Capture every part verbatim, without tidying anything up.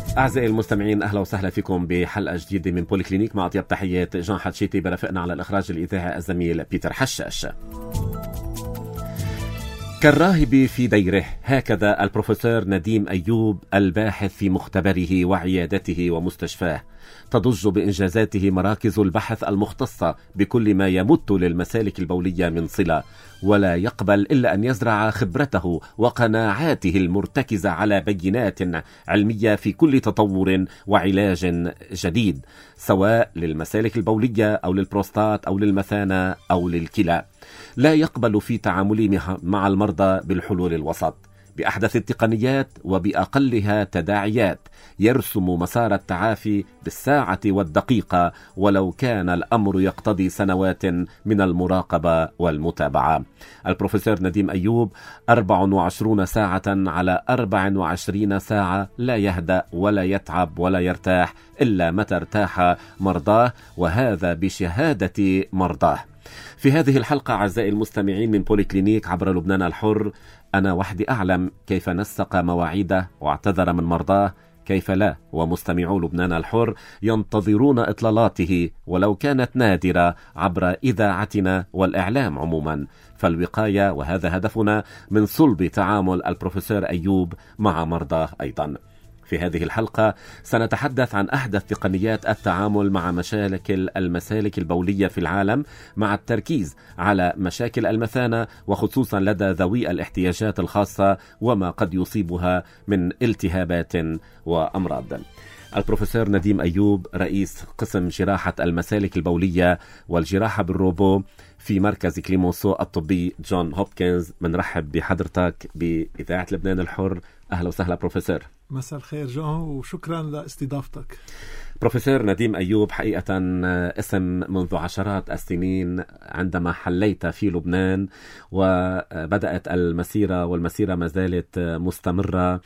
أعزائي المستمعين، أهلا وسهلا فيكم بحلقة جديدة من بوليكلينيك مع أطيب تحيات جان حتشيتي، برافقنا على الإخراج الإذاعي الزميل بيتر حشاش. كالراهب في ديره، هكذا البروفيسور نديم أيوب الباحث في مختبره وعيادته ومستشفاه. تضج بإنجازاته مراكز البحث المختصة بكل ما يمت للمسالك البولية من صلة، ولا يقبل إلا أن يزرع خبرته وقناعاته المرتكزة على بينات علمية في كل تطور وعلاج جديد، سواء للمسالك البولية أو للبروستات أو للمثانة أو للكلى. لا يقبل في تعامله مع المرضى بالحلول الوسط، بأحدث التقنيات وبأقلها تداعيات، يرسم مسار التعافي بالساعة والدقيقة، ولو كان الأمر يقتضي سنوات من المراقبة والمتابعة. البروفيسور نديم أيوب أربع وعشرين ساعة على أربع وعشرين ساعة، لا يهدأ ولا يتعب ولا يرتاح إلا متى ارتاح مرضاه، وهذا بشهادة مرضاه. في هذه الحلقة أعزائي المستمعين من بوليكلينيك عبر لبنان الحر، أنا وحدي أعلم كيف نسق مواعيده واعتذر من مرضاه، كيف لا ومستمعو لبنان الحر ينتظرون إطلالاته ولو كانت نادرة عبر إذاعتنا والإعلام عموما. فالوقاية، وهذا هدفنا من صلب تعامل البروفيسور أيوب مع مرضاه أيضا. في هذه الحلقة سنتحدث عن أحدث تقنيات التعامل مع مشاكل المسالك البولية في العالم، مع التركيز على مشاكل المثانة وخصوصا لدى ذوي الاحتياجات الخاصة وما قد يصيبها من التهابات وأمراض. البروفيسور نديم أيوب رئيس قسم جراحة المسالك البولية والجراحة بالروبو في مركز كليمونسو الطبي جون هوبكنز. منرحب بحضرتك بإذاعة لبنان الحر. أهلا وسهلا بروفيسور. مساء الخير جون، وشكرا لاستضافتك. بروفيسور نديم أيوب حقيقة اسم منذ عشرات السنين عندما حليت في لبنان وبدأت المسيرة، والمسيرة ما زالت مستمرة،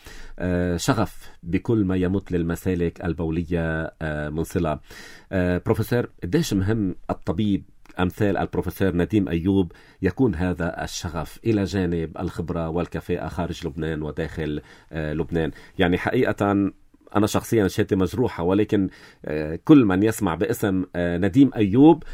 شغف بكل ما يمت للمسالك البولية من صلة. بروفيسور، قديش مهم الطبيب أمثال البروفيسور نديم أيوب يكون هذا الشغف إلى جانب الخبرة والكفاءة خارج لبنان وداخل لبنان؟ يعني حقيقة أنا شخصيا شهادتي مجروحة، ولكن كل من يسمع باسم نديم أيوب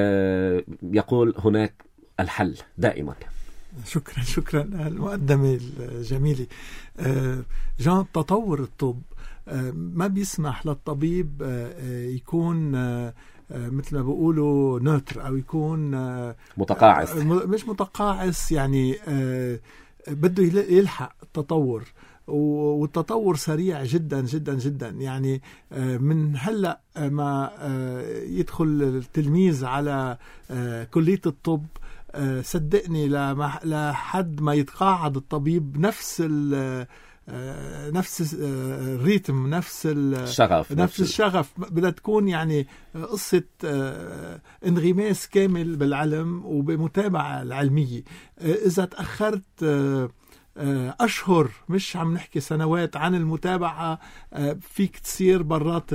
يقول هناك الحل دائما. شكرا شكرا المقدمة الجميلة. جان، تطور الطب ما بيسمح للطبيب يكون مثل ما بيقولوا نوتر، أو يكون متقاعس. مش متقاعس، يعني بده يلحق التطور، والتطور سريع جدا جدا جدا. يعني من هلأ ما يدخل التلميذ على كلية الطب، صدقني لحد ما يتقاعد الطبيب نفس ال نفس الريتم، نفس الشغف نفس الشغف بدها تكون. يعني قصة انغماس كامل بالعلم وبمتابعة العلمية. إذا تأخرت أشهر، مش عم نحكي سنوات، عن المتابعة، فيك تصير برات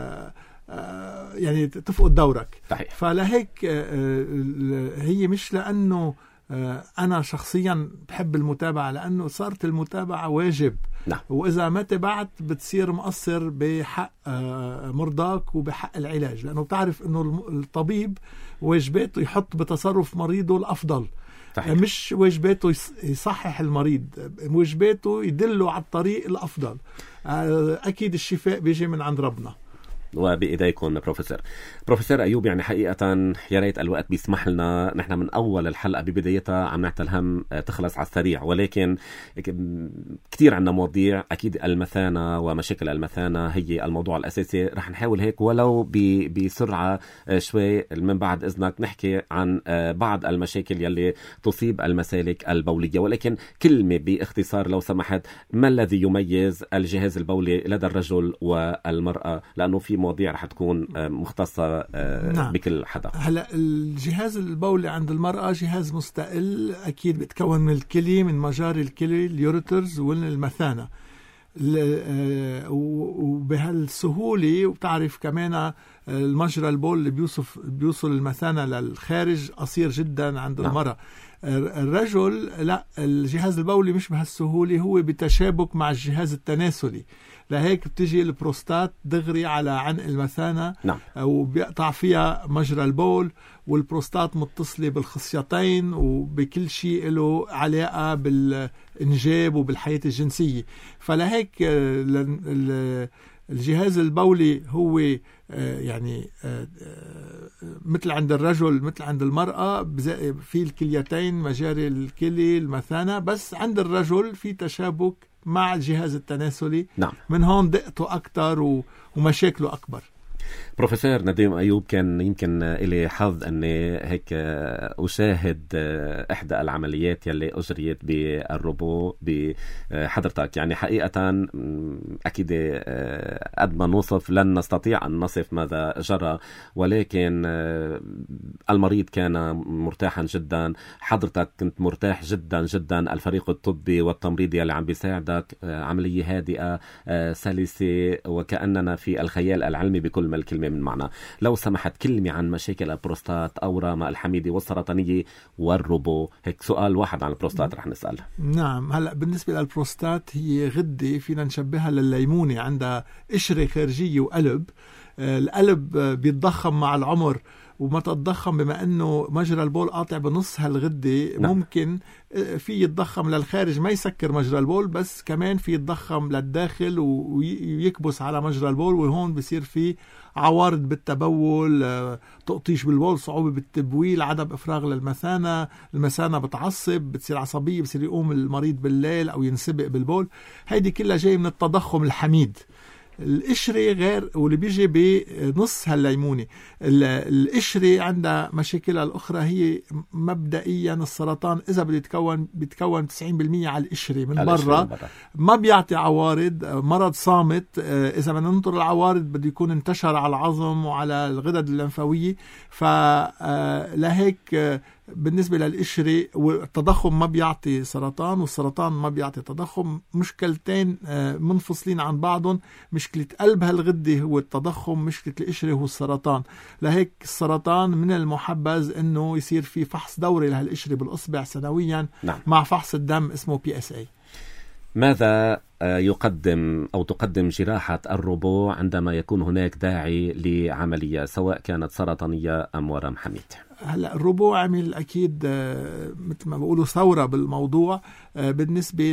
يعني تفقد دورك. صحيح. فلهيك هي مش لأنه أنا شخصيا بحب المتابعة، لأنه صارت المتابعة واجب. نعم. وإذا ما تبعت بتصير مقصر بحق مرضاك وبحق العلاج، لأنه بتعرف أنه الطبيب واجباته يحط بتصرف مريضه الأفضل. صحيح. مش واجباته يصحح المريض، واجباته يدله على الطريق الأفضل. أكيد الشفاء بيجي من عند ربنا وبإيديكم بروفيسور. بروفيسور أيوب، يعني حقيقة يا ريت الوقت بيسمح لنا، نحن من أول الحلقة ببدايتها عم نعتل هم تخلص على السريع، ولكن كتير عنا مواضيع. أكيد المثانة ومشاكل المثانة هي الموضوع الأساسي، رح نحاول هيك ولو بسرعة شوي من بعد إذنك نحكي عن بعض المشاكل يلي تصيب المسالك البولية. ولكن كلمة باختصار لو سمحت، ما الذي يميز الجهاز البولي لدى الرجل والمرأة؟ لأنه في مواضيع رح تكون مختصة نعم. بكل حدا. هلا الجهاز البولي عند المرأة جهاز مستقل، أكيد بتكون من الكلي، من مجاري الكلي اليوريترز والمثانة، وبهالسهولة. وبتعرف كمان المجرى البول اللي بيوصف بيوصل المثانة للخارج قصير جدا عند نعم. المرأة. الرجل لا، الجهاز البولي مش بهالسهولة، هو بتشابك مع الجهاز التناسلي، لهيك بتجي البروستات دغري على عنق المثانة. نعم. وبيقطع فيها مجرى البول، والبروستات متصلة بالخصيتين وبكل شيء له علاقة بالإنجاب وبالحياة الجنسية. فلهيك الجهاز البولي هو يعني مثل عند الرجل مثل عند المرأة، في الكليتين مجاري الكلي المثانة، بس عند الرجل في تشابك مع الجهاز التناسلي. نعم. من هون دقته أكتر ومشاكله أكبر. بروفيسور نديم أيوب، كان يمكن إلي حظ أني هيك أشاهد إحدى العمليات يلي أجريت بالروبو بحضرتك. يعني حقيقة أكيد قد ما نوصف لن نستطيع أن نصف ماذا جرى، ولكن المريض كان مرتاحا جدا، حضرتك كنت مرتاح جدا جدا، الفريق الطبي والتمريضي اللي عم بيساعدك، عملية هادئة سلسة وكأننا في الخيال العلمي بكل ما الكلمة من معنى. لو سمحت كلمة عن مشاكل البروستات أورام الحميدة والسرطانية والروبو. هيك سؤال واحد عن البروستات رح نسأل. نعم. هلأ بالنسبة للبروستات هي غدة فينا نشبهها للليمونة، عندها قشرة خارجية وقلب. القلب بيتضخم مع العمر، وما تتضخم بما أنه مجرى البول قاطع بنص هالغدة. نعم. ممكن في يتضخم للخارج ما يسكر مجرى البول، بس كمان في يتضخم للداخل ويكبس على مجرى البول، وهون بصير في عوارض بالتبول، تقطيش بالبول، صعوبة بالتبويل، عدم إفراغ للمثانة، المثانة بتعصب، بتصير عصبية، بصير يقوم المريض بالليل أو ينسبق بالبول. هيدي كلها جاي من التضخم الحميد. القشرة غير، واللي بيجي بنص هالليمونة. القشرة عندها مشاكلها الأخرى، هي مبدئيا السرطان إذا بيتكون بيتكون تسعين بالمية على القشرة من برا، ما بيعطي عوارض، مرض صامت. إذا بدنا ننطر العوارض بده يكون انتشر على العظم وعلى الغدد الليمفاوية. فلهيك بالنسبة للقشرة والتضخم ما بيعطي سرطان، والسرطان ما بيعطي تضخم. مشكلتين منفصلين عن بعضهم، مشكلة قلب هالغدة هو التضخم، مشكلة القشرة هو السرطان. لهيك السرطان من المحبذ انه يصير في فحص دوري لهالقشرة بالأصبع سنويا. نعم. مع فحص الدم اسمه بي اس اي. ماذا يقدم أو تقدم جراحة الروبو عندما يكون هناك داعي لعملية سواء كانت سرطانية أم ورم حميد؟ هلا الروبو عمل أكيد مثل ما بقولوا ثورة بالموضوع بالنسبة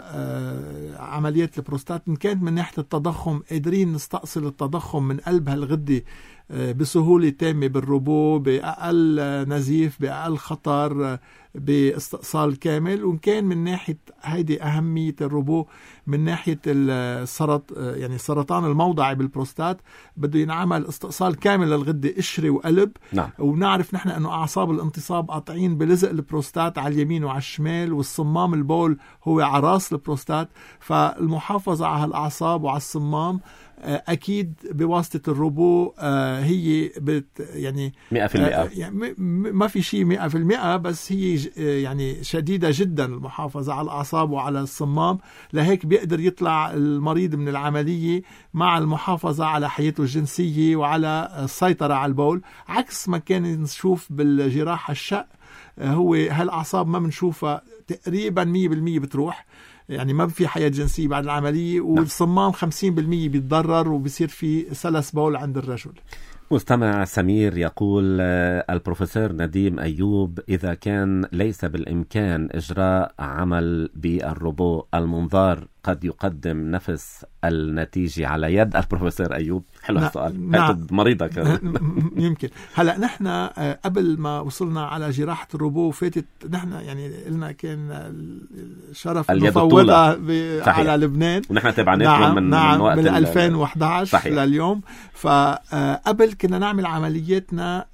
لعمليات البروستات. إن كانت من ناحية التضخم قادرين نستأصل التضخم من قلب هالغدة بسهولة تامة بالروبو، بأقل نزيف، بأقل خطر، باستئصال كامل. وإن كان من ناحية هيدي أهمية الروبو من ناحية السرط يعني السرطان الموضعي بالبروستات، بده ينعمل استئصال كامل للغدة قشرة وقلب. نعم. ونعرف نحن أنه أعصاب الانتصاب قاطعين بلزق البروستات على اليمين وعلى الشمال، والصمام البول هو على راس البروستات. فالمحافظة على الأعصاب وعلى الصمام أكيد بواسطة الروبو هي بت يعني مئة في المئة. يعني ما في شيء مئة في المئة، بس هي يعني شديدة جدا المحافظة على الأعصاب وعلى الصمام. لهيك بيقدر يطلع المريض من العملية مع المحافظة على حياته الجنسية وعلى السيطرة على البول، عكس ما كان نشوف بالجراحة الشق. هو هالأعصاب ما بنشوفها تقريبا مية بالمية بتروح، يعني ما في حياة جنسية بعد العملية، والصمام خمسين بالمية بيتضرر وبيصير في سلس بول عند الرجل. مستمع سمير يقول البروفيسور نديم أيوب، إذا كان ليس بالإمكان إجراء عمل بالروبو المنظار قد يقدم نفس النتيجة على يد البروفيسور أيوب؟ حلو السؤال. نعم. مريضك يمكن. هلأ نحن قبل ما وصلنا على جراحة الروبو فاتت، نحن يعني قلنا كان الشرف المفوضة على لبنان، ونحن تابعناكم. نعم من, نعم من وقت من ألفين وإحدى عشر صحيح. لليوم. فقبل كنا نعمل عملياتنا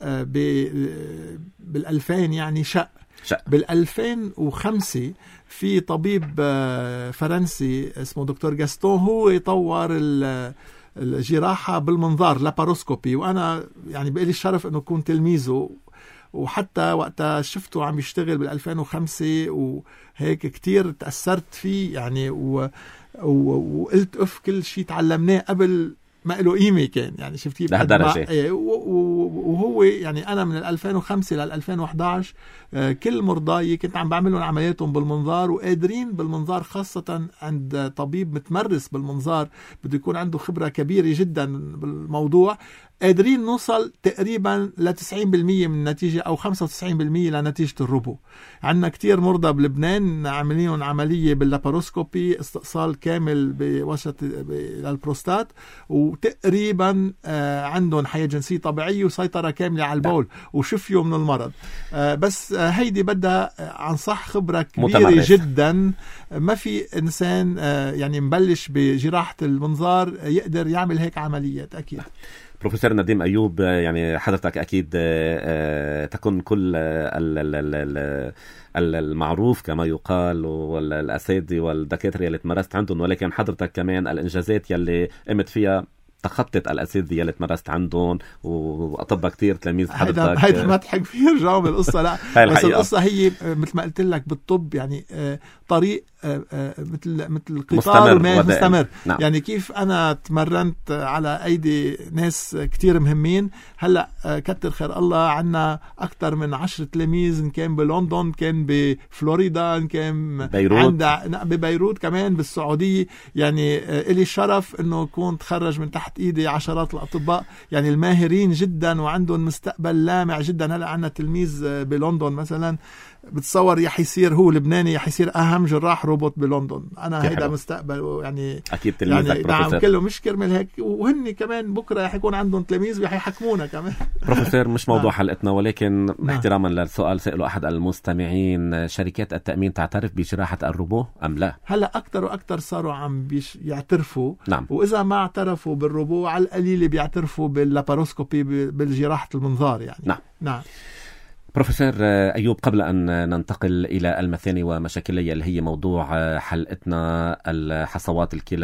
بالألفين يعني شق. شق. بالألفين وخمسة في طبيب فرنسي اسمه دكتور جاستون، هو يطور الجراحة بالمنظار لاباروسكوبي، وأنا يعني بقالي الشرف أنه كنت تلميذه. وحتى وقتها شفته عم يشتغل بالألفين وخمسة وهيك كتير تأثرت فيه يعني، و... و... وقلت أف كل شيء تعلمناه قبل ما له قيمة كان يعني. شفتيه لهالدرجة. و... و... وهو يعني أنا من ألفين وخمسة لل ألفين وإحدى عشر كل مرضاي كنت عم بعمل لهم عملياتهم بالمنظار، وقادرين بالمنظار، خاصة عند طبيب متمرس بالمنظار بده يكون عنده خبرة كبيرة جدا بالموضوع، قادرين نوصل تقريبا ل تسعين بالمية من النتيجة أو خمسة وتسعين بالمية لنتيجة الربو. عندنا كتير مرضى بلبنان عاملين عملية باللاباروسكوبي، استئصال كامل بوسط للبروستات، وتقريبا عندهم حياة جنسية طبيعية وسيطرة كاملة على البول وشفيوا من المرض. بس هيدي بدها عن صح خبرة كبيرة متمرس. جدا. ما في إنسان يعني مبلش بجراحة المنظار يقدر يعمل هيك عمليات. أكيد بروفيسور نديم أيوب، يعني حضرتك أكيد تكون كل المعروف كما يقال والأساتذة والدكاترة اللي تمرست عندهم، ولكن حضرتك كمان الإنجازات يلي قمت فيها تخطت الأساتذة يلي تمرست عندهم وأطباء كتير تلاميذ حضرتك. هيدا مدح كبير جاوب القصة. لا بس القصة هي مثل ما قلت لك بالطب يعني طريق مثل مثل قطار مستمر, مستمر. نعم. يعني كيف أنا تمرنت على أيدي ناس كتير مهمين. هلأ كتر خير الله عنا أكتر من عشر تلاميذ، إن كان بلندن، كان بفلوريدا، إن كان بيروت، ببيروت كمان بالسعودية. يعني إلي الشرف إنه كنت تخرج من تحت إيدي عشرات الأطباء يعني الماهرين جدا وعندهم مستقبل لامع جدا. هلأ عنا تلميذ بلندن مثلا بتصور يح يصير هو لبناني، يح يصير أهم جراح روبوت بلندن. أنا هيدا مستقبل يعني أكيد تلميذك يعني نعم كله مش كرمل هيك، وهن كمان بكرة يح يكون عندهم تلاميذ ويح يحكمونا كمان. بروفيسور مش موضوع حلقتنا، ولكن احتراما للسؤال سأله أحد المستمعين، شركات التأمين تعترف بجراحة الروبو أم لا؟ هلا أكتر وأكتر صاروا عم بيش يعترفوا. نعم. وإذا ما اعترفوا بالروبو على القليل بيعترفوا باللاباروسكوبي بالجراحة المنظار يعني. نعم. نعم. بروفيسور أيوب، قبل أن ننتقل إلى المثاني ومشاكلية اللي هي موضوع حلقتنا، الحصوات الكلى،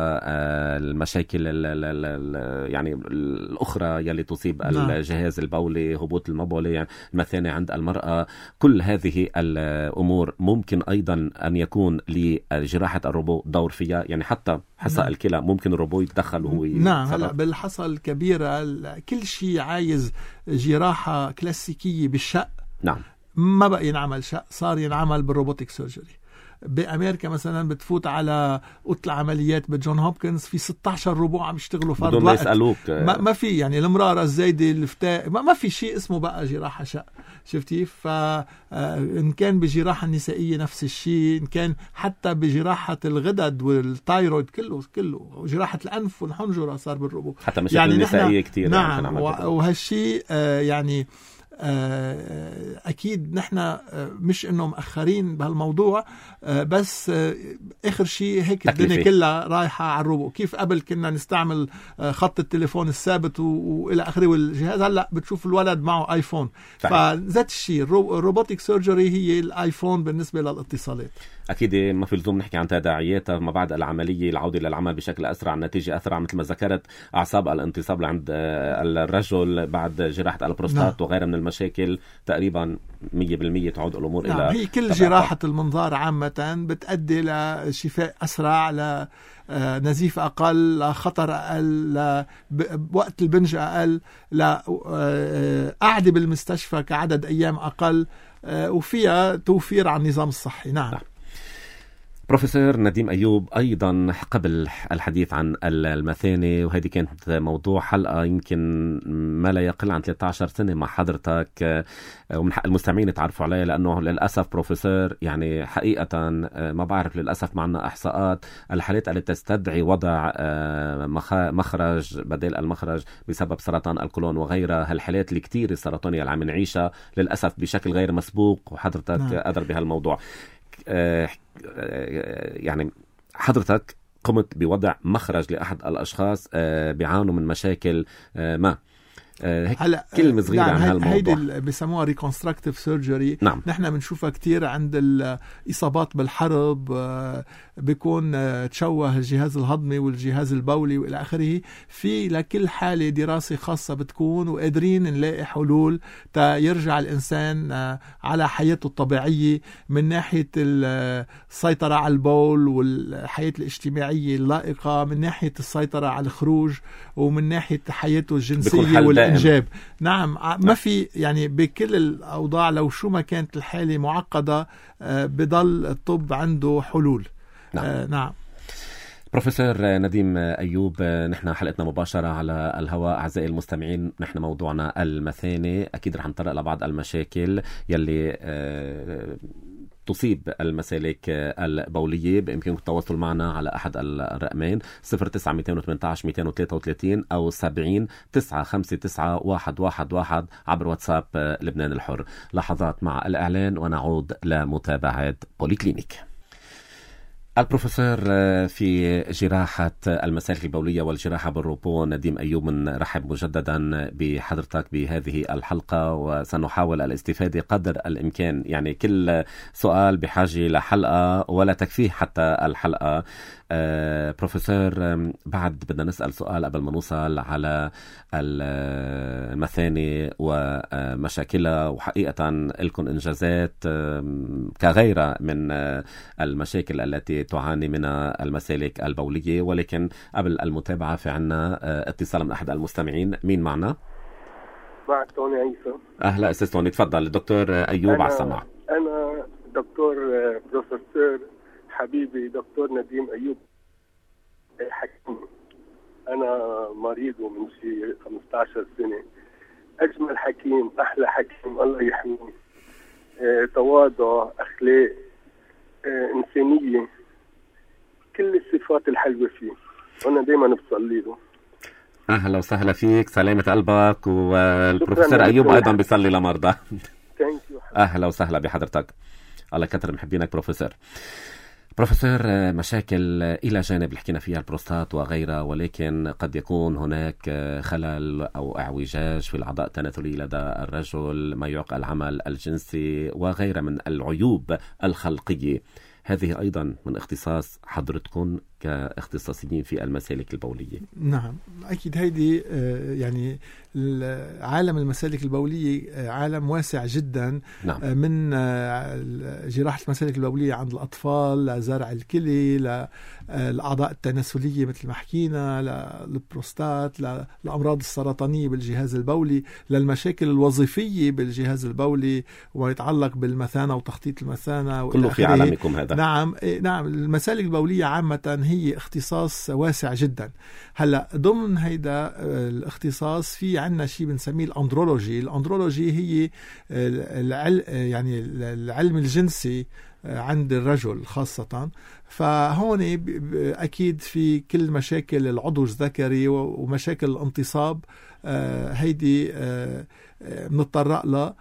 المشاكل يعني الأخرى يلي تصيب نعم. الجهاز البولي، هبوط المبولي، يعني المثاني عند المرأة، كل هذه الأمور ممكن أيضا أن يكون لجراحة الروبو دور فيها، يعني حتى حصى نعم. الكلى ممكن الروبو يتدخل وهو نعم. هلا بالحصى الكبيرة كل شيء عايز جراحة كلاسيكية بالشق. نعم. ما بقى ينعمل شق، صار ينعمل بالروبوتيك سيرجري. بأمريكا مثلا بتفوت على أوضة العمليات بجون هوبكنز في ستة عشر روبو عم يشتغلوا فرد بدون وقت. يسألوك. ما, ما في يعني المرارة الزايدة الفتاء، ما, ما في شيء اسمه بقى جراحة شق. شفتي؟ فإن كان بجراحة النسائية نفس الشيء، إن كان حتى بجراحة الغدد والتايرويد كله كله، جراحة الأنف والحنجرة صار بالروبو. حتى مشاكل يعني النسائية كتير. نعم. يعني وهالشيء آه يعني أكيد نحن مش إنه مأخرين بهالموضوع، بس آخر شيء هيك الدنيا كلها رايحة على الروبو. كيف قبل كنا نستعمل خط التليفون الثابت وإلى آخره والجهاز، هلأ بتشوف الولد معه آيفون. فذات الشيء الروبوتيك سيرجري هي الآيفون بالنسبة للاتصالات. أكيد ما في لزوم نحكي عن تداعياتها ما بعد العملية، العودة للعمل بشكل أسرع، النتيجة أسرع مثل ما ذكرت، أعصاب الانتصاب عند الرجل بعد جراحة البروستات وغيرها من المشاكل تقريبا مية بالمية تعود الأمور نعم. إلى هي كل تبقى. جراحة المنظار عامة بتؤدي لشفاء أسرع، لنزيف أقل، لخطر أقل، لوقت البنج أقل، لقعدة بالمستشفى كعدد أيام أقل، وفيها توفير على النظام الصحي. نعم, نعم. بروفيسور نديم أيوب، أيضا قبل الحديث عن المثاني، وهذه كانت موضوع حلقة يمكن ما لا يقل عن ثلاثة عشر سنة مع حضرتك، ومن حق المستمعين يتعرفوا عليه، لأنه للأسف بروفيسور يعني حقيقة ما بعرف للأسف معنا إحصاءات الحالات اللي تستدعي وضع مخرج بدل المخرج بسبب سرطان القولون وغيرها، هالحالات اللي كتير السرطانية اللي عم نعيشها للأسف بشكل غير مسبوق، وحضرتك نعم. قدر بهالموضوع. يعني حضرتك قمت بوضع مخرج لأحد الأشخاص بيعانوا من مشاكل ما، هلا كلمة صغيرة نعم. عن هالموضوع. هيدي اللي بيسموها ريكونستراكتيف سيرجري. نعم. نحن بنشوفها كتير عند الإصابات بالحرب، بيكون تشوه الجهاز الهضمي والجهاز البولي وإلى آخره. في لكل حالة دراسة خاصة بتكون، وقادرين نلاقي حلول تا يرجع الإنسان على حياته الطبيعية، من ناحية السيطرة على البول والحياة الاجتماعية اللائقة، من ناحية السيطرة على الخروج، ومن ناحية حياته الجنسية إنجاب. نعم. ما في يعني بكل الأوضاع لو شو ما كانت الحالة معقدة بضل الطب عنده حلول. نعم, آه نعم. بروفيسور نديم أيوب، نحن حلقتنا مباشرة على الهواء. أعزائي المستمعين، نحن موضوعنا المثانة. أكيد رح نطرق لبعض المشاكل يلي آه تصيب المسالك البولية. بإمكانكم التواصل معنا على أحد الرقمين صفر تسعة اثنين ثمانية اثنين اثنين ثلاثة وثلاثين أو سبعين تسعة خمسة تسعة واحد واحد واحد عبر واتساب لبنان الحر. لحظات مع الإعلان ونعود لمتابعة بوليكلينيك. البروفيسور في جراحة المسالك البولية والجراحة بالروبو نديم أيوب، نرحب مجددا بحضرتك بهذه الحلقة، وسنحاول الاستفادة قدر الإمكان. يعني كل سؤال بحاجة لحلقة ولا تكفيه حتى الحلقة. آه بروفيسور، بعد بدنا نسأل سؤال قبل ما نوصل على المثانة ومشاكلها، وحقيقة لكم إنجازات كغيرها من المشاكل التي تعاني منها المسالك البولية. ولكن قبل المتابعة في عنا اتصال من أحد المستمعين. مين معنا؟ معك توني عيسى. أهلا أستاذ توني، تفضل. الدكتور أيوب على السمع. أنا دكتور بروفيسور حبيبي دكتور نديم أيوب حكيم. أنا مريض من شي خمسة عشر سنة. أجمل حكيم، أحلى حكيم، الله يحميه. اه تواضع، أخلاق، اه إنسانية، كل الصفات الحلوة فيه، وأنا دايما بصلي له. أهلا وسهلا فيك، سلامة قلبك. والبروفيسور أيوب أيضا بيصلي لمرضى. أهلا وسهلا بحضرتك، الله كتر محبينك بروفيسور. بروفيسور، مشاكل إلى جانب حكينا فيها البروستات وغيرها، ولكن قد يكون هناك خلل أو اعوجاج في الأعضاء التناسلية لدى الرجل، ما يعوق العمل الجنسي وغيرها من العيوب الخلقية. هذه أيضا من اختصاص حضرتكم كاختصاصيين في المسالك البولية. نعم أكيد. هيدي يعني عالم المسالك البولية عالم واسع جدا. نعم. من جراحة المسالك البولية عند الأطفال لزرع الكلي للأعضاء التناسلية مثل ما حكينا، للبروستات، للأمراض السرطانية بالجهاز البولي، للمشاكل الوظيفية بالجهاز البولي وما يتعلق بالمثانة وتخطيط المثانة كله في عالمكم هذا. نعم نعم. المسالك البولية عامة هي اختصاص واسع جدا. هلا ضمن هيدا الاختصاص في عنا شيء بنسميه الاندرولوجي. الاندرولوجي هي العلم يعني العلم الجنسي عند الرجل خاصة. فهون أكيد في كل مشاكل العضو الذكري ومشاكل الانتصاب هيدي بنتطرق لها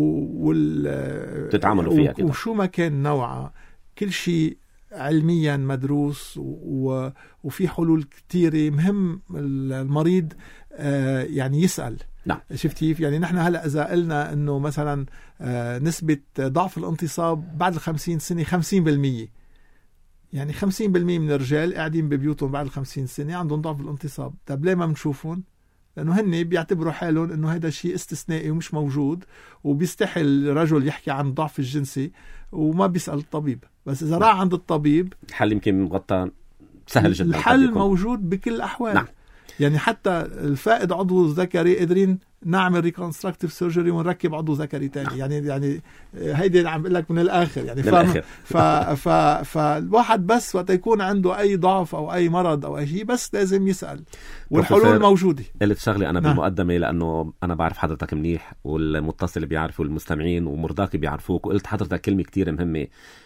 تتعاملوا فيها كده. وشو ما كان نوعها، كل شيء علميا مدروس وفي حلول كتيرة. مهم المريض يعني يسأل. نعم. شفتي يعني نحن هلأ إذا قلنا إنه مثلا نسبة ضعف الانتصاب بعد الخمسين سنة خمسين بالمية، يعني خمسين بالمية من الرجال قاعدين ببيوتهم بعد الخمسين سنة عندهم ضعف الانتصاب. طب ليه ما بنشوفهم؟ لأنه هن بيعتبروا حالهم إنه هذا شيء استثنائي ومش موجود، وبيستحل الرجل يحكي عن ضعف الجنسي وما بيسأل الطبيب. بس إذا راح عند الطبيب الحل يمكن مغطى سهل جدا. الحل موجود بكل الأحوال. نعم. يعني حتى الفائد عضو ذكري قادرين نعمل ريكونستراكتيف سيرجري ونركب عضو ذكري تاني. يعني يعني هيدي عم بقول لك من الآخر يعني. ف ف فالواحد بس وقت يكون عنده أي ضعف أو أي مرض أو أي شيء بس لازم يسأل، والحلول موجودة. قلت شغلي أنا بالمقدمة لأنه أنا بعرف حضرتك منيح والمتصل بيعرفوا المستمعين ومرضاك بيعرفوك، وقلت حضرتك كلمة كتير مهمة: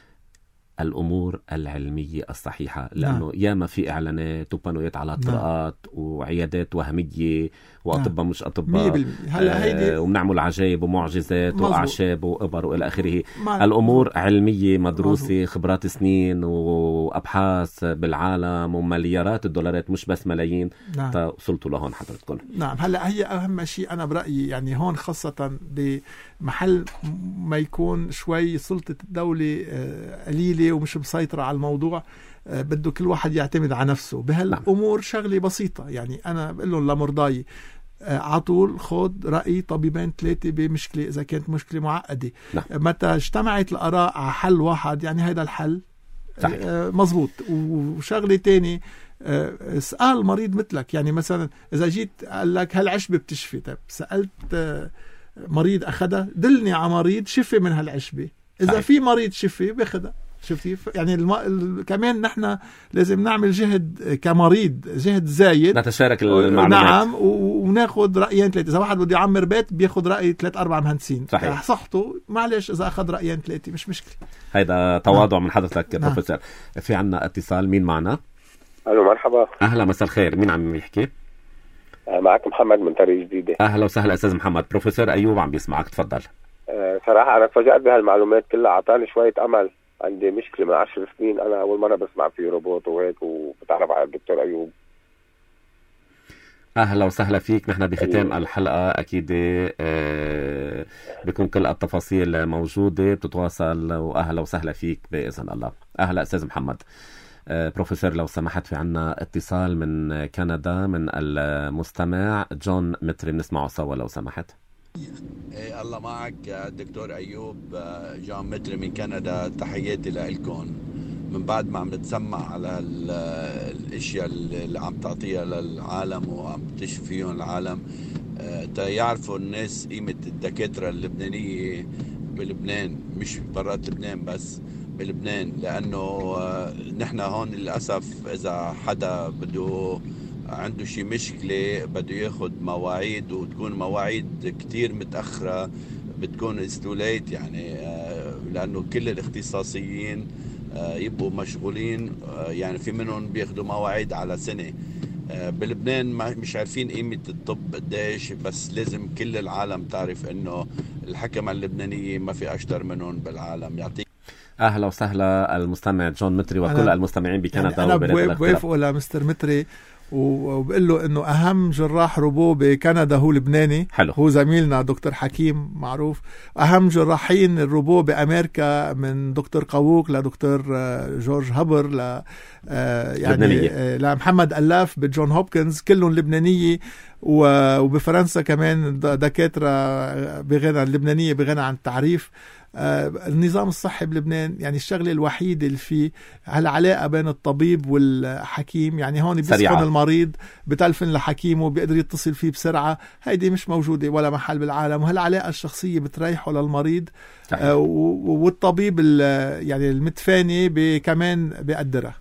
الأمور العلمية الصحيحة. لأنه نعم. ياما في إعلانات وبانويات على الطرقات نعم. وعيادات وهمية وأطباء نعم. مش أطباء. هلا هيدي آه وبنعمل عجائب ومعجزات مزبوط. وأعشاب وإبر وإلى آخره. الأمور علمية مدروسة مزبوط. خبرات سنين وأبحاث بالعالم ومليارات الدولارات مش بس ملايين. نعم. توصلتوا لهون حضرتكم. نعم. هلا هي أهم شيء أنا برأيي يعني هون خاصة بمحل ما يكون شوي سلطة الدولة قليلة ومش مسيطرة على الموضوع، بده كل واحد يعتمد على نفسه بهالأمور. شغلة بسيطة يعني أنا بقول لهم لمرضاي عطول خد رأي طبيبين ثلاثة بمشكلة إذا كانت مشكلة معقدة. نعم. متى اجتمعت الآراء على حل واحد يعني هذا الحل صحيح. مزبوط. وشغلة تاني اسأل مريض مثلك. يعني مثلا إذا جيت قال لك هالعشبة بتشفي، طيب سألت مريض أخدها، دلني على مريض شفي من هالعشبة. إذا في مريض شفي بياخدها. شفتي؟ يعني الم... ال... كمان نحن لازم نعمل جهد كمريض، جهد زايد، نتشارك المعلومات. نعم، وناخذ رأيين ثلاثة. إذا واحد بده يعمر بيت بياخذ رأي ثلاث أربع مهندسين. صحيح. صحته معلش إذا أخذ رأيين ثلاثة مش مشكلة. هيدا تواضع من حضرتك بروفيسور. في عنا اتصال، مين معنا؟ ألو مرحبا. أهلا مساء الخير، مين عم يحكي؟ معك محمد من طريق جديدة. أهلا وسهلا أستاذ محمد. بروفيسور أيوب عم بيسمعك، تفضل. أه صراحة أنا تفاجأت بهالمعلومات كلها، أعطاني شوية أمل. عندي مشكلة من عشر سنين، أنا أول مرة بسمع في روبوت وهيك، وبتعرف على الدكتور أيوب. أهلا وسهلا فيك. نحن بختام أيوه. الحلقة أكيد آه بيكون كل التفاصيل موجودة، بتتواصل، وأهلا وسهلا فيك بإذن الله. أهلا أستاذ محمد. آه بروفيسور لو سمحت، في عنا اتصال من كندا من المستمع جون متري، بنسمعه سوا لو سمحت. إيه الله معك دكتور أيوب. جون متري من كندا، تحياتي لكم. من بعد ما عم نتسمع على الاشياء اللي عم تعطيها للعالم وعم تشفي فيهم العالم، يعرفوا الناس قيمة الدكاترة اللبنانية بلبنان، مش برات لبنان بس بلبنان. لأنه نحن هون للأسف إذا حدا بده عنده شي مشكلة بده ياخد مواعيد، وتكون مواعيد كتير متأخرة، بتكون استوليت يعني، لأنه كل الاختصاصيين يبقوا مشغولين، يعني في منهم بياخدوا مواعيد على سنة. بلبنان مش عارفين قيمة الطب قديش، بس لازم كل العالم تعرف انه الحكمة اللبنانية ما في اشطر منهم بالعالم. يعطيك اهلا وسهلا المستمع جون متري وكل المستمعين بكندا. يعني انا بوافقه لمستر متري وبقول له انه اهم جراح روبو بكندا هو لبناني. حلو. هو زميلنا دكتور حكيم معروف. اهم جراحين الروبو بامريكا من دكتور قاووك لدكتور جورج هابر ل يعني لمحمد ألاف بجون هوبكنز، كلهم لبنانية. وبفرنسا كمان دكاترة بغنى اللبنانية بغنى عن التعريف. آه النظام الصحي بلبنان يعني الشغلة الوحيدة اللي فيه هالعلاقة بين الطبيب والحكيم، يعني هون بيسخن المريض بتلفن لحكيمه بيقدر يتصل فيه بسرعة، هيدي مش موجودة ولا محل بالعالم. وهالعلاقة الشخصية بتريحه للمريض. آه والطبيب يعني المتفاني كمان بيقدرها.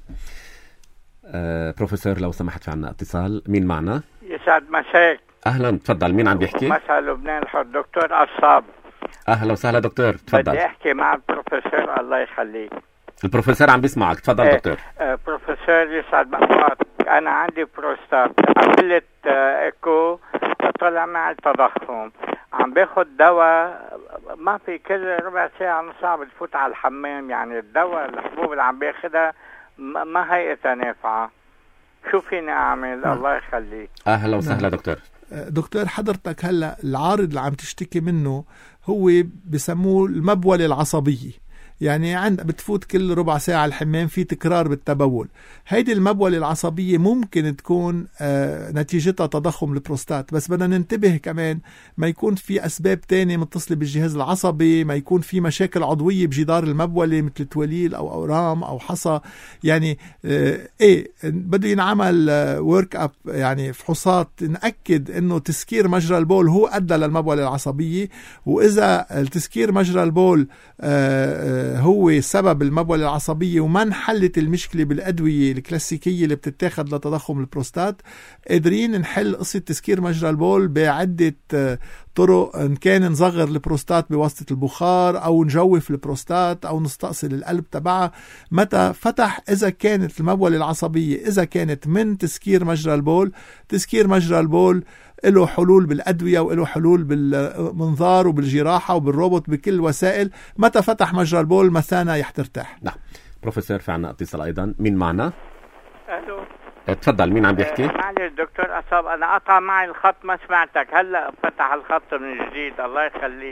آه بروفيسور لو سمحت، في عنا اتصال، مين معنا؟ يسعد مساك. اهلا، تفضل، مين عم بيحكي؟ مساء لبنان الحر، دكتور عصاب. اهلا وسهلا دكتور، تفضل. بدي احكي مع البروفيسور الله يخليك. البروفيسور عم بيسمعك، تفضل. ايه. دكتور اه بروفيسور يسعد مساك. انا عندي بروستات، عملت اه ايكو طلع معي تضخم، عم باخد دواء ما في، كل ربع ساعة نص ساعة بتفوت على الحمام. يعني الدواء الحبوب اللي عم باخدها ما هيئتها نافعة، شو فيني اعمل؟ م. الله يخليك. اهلا وسهلا دكتور. دكتور حضرتك هلا العارض اللي عم تشتكي منه هو بسموه المبولة العصبية، يعني عند بتفوت كل ربع ساعة الحمام في تكرار بالتبول. هيدي المبولة العصبية ممكن تكون آه نتيجتها تضخم البروستات، بس بدنا ننتبه كمان ما يكون في أسباب تانية متصلة بالجهاز العصبي، ما يكون في مشاكل عضوية بجدار المبولة مثل توليل أو أورام أو حصى. يعني آه إيه بده ينعمل آه ورك أب، يعني فحوصات نأكد إنه تسكير مجرى البول هو أدى للمبولة العصبية. وإذا التسكير مجرى البول آه آه هو سبب المبولة العصبية وما انحلت المشكلة بالأدوية الكلاسيكية اللي بتتاخد لتضخم البروستات، قادرين نحل قصة تسكير مجرى البول بعدة طرق، إن كان نصغر البروستات بواسطة البخار أو نجوف البروستات أو نستأصل القلب تبعها متى فتح. إذا كانت المبولة العصبية إذا كانت من تسكير مجرى البول، تسكير مجرى البول له حلول بالأدوية وله حلول بالمنظار وبالجراحة وبالروبوت بكل وسائل. متى فتح مجرى البول مثانا يحترتاح. نعم. بروفيسور في عنا اتصال أيضا، مين معنا؟ ألو. تفضل، مين عم بيحكي؟ معلش دكتور أصاب، أنا قطع معي الخط ما سمعتك، هلأ فتح الخط من جديد الله يخليك.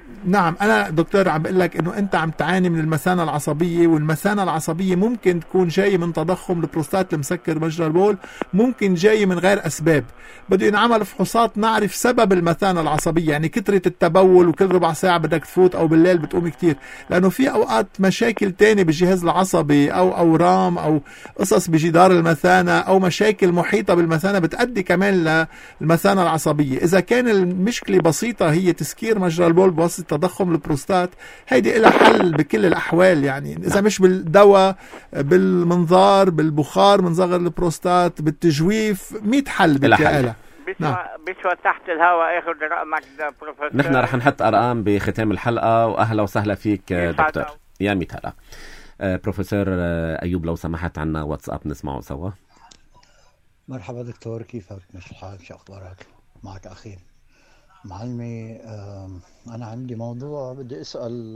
نعم، أنا دكتور عم بقول لك إنه أنت عم تعاني من المثانة العصبية، والمثانة العصبية ممكن تكون جاي من تضخم البروستات المسكر مجرى البول، ممكن جاي من غير أسباب. بده ينعمل فحوصات نعرف سبب المثانة العصبية، يعني كثرة التبول وكل ربع ساعة بدك تفوت أو بالليل بتقوم كتير، لأنه في أوقات مشاكل تانية بالجهاز العصبي أو أورام أو قصص بجدار المثانة أو مشاكل محيطة بالمثانة بتؤدي كمان للمثانة العصبية. إذا كان المشكلة بسيطة هي تسكير مجرى البول بواسطة تضخم البروستات، هيدي إلها حل بكل الأحوال، يعني إذا مش بالدواء بالمنظار بالبخار من صغر البروستات بالتجويف مية حل بتلاقي لها. بشوى تحت الهواء اخذ رقمك ده بروفيسور. نحن رح نحط ارقام بختام الحلقه، واهلا وسهلا فيك دكتور. يا ميت هلا. بروفيسور ايوب لو سمحت عنا واتساب نسمعه سوا. مرحبا دكتور، كيفك؟ مش حالك؟ شو اخبارك؟ معك اخي معلمي. انا عندي موضوع بدي اسال.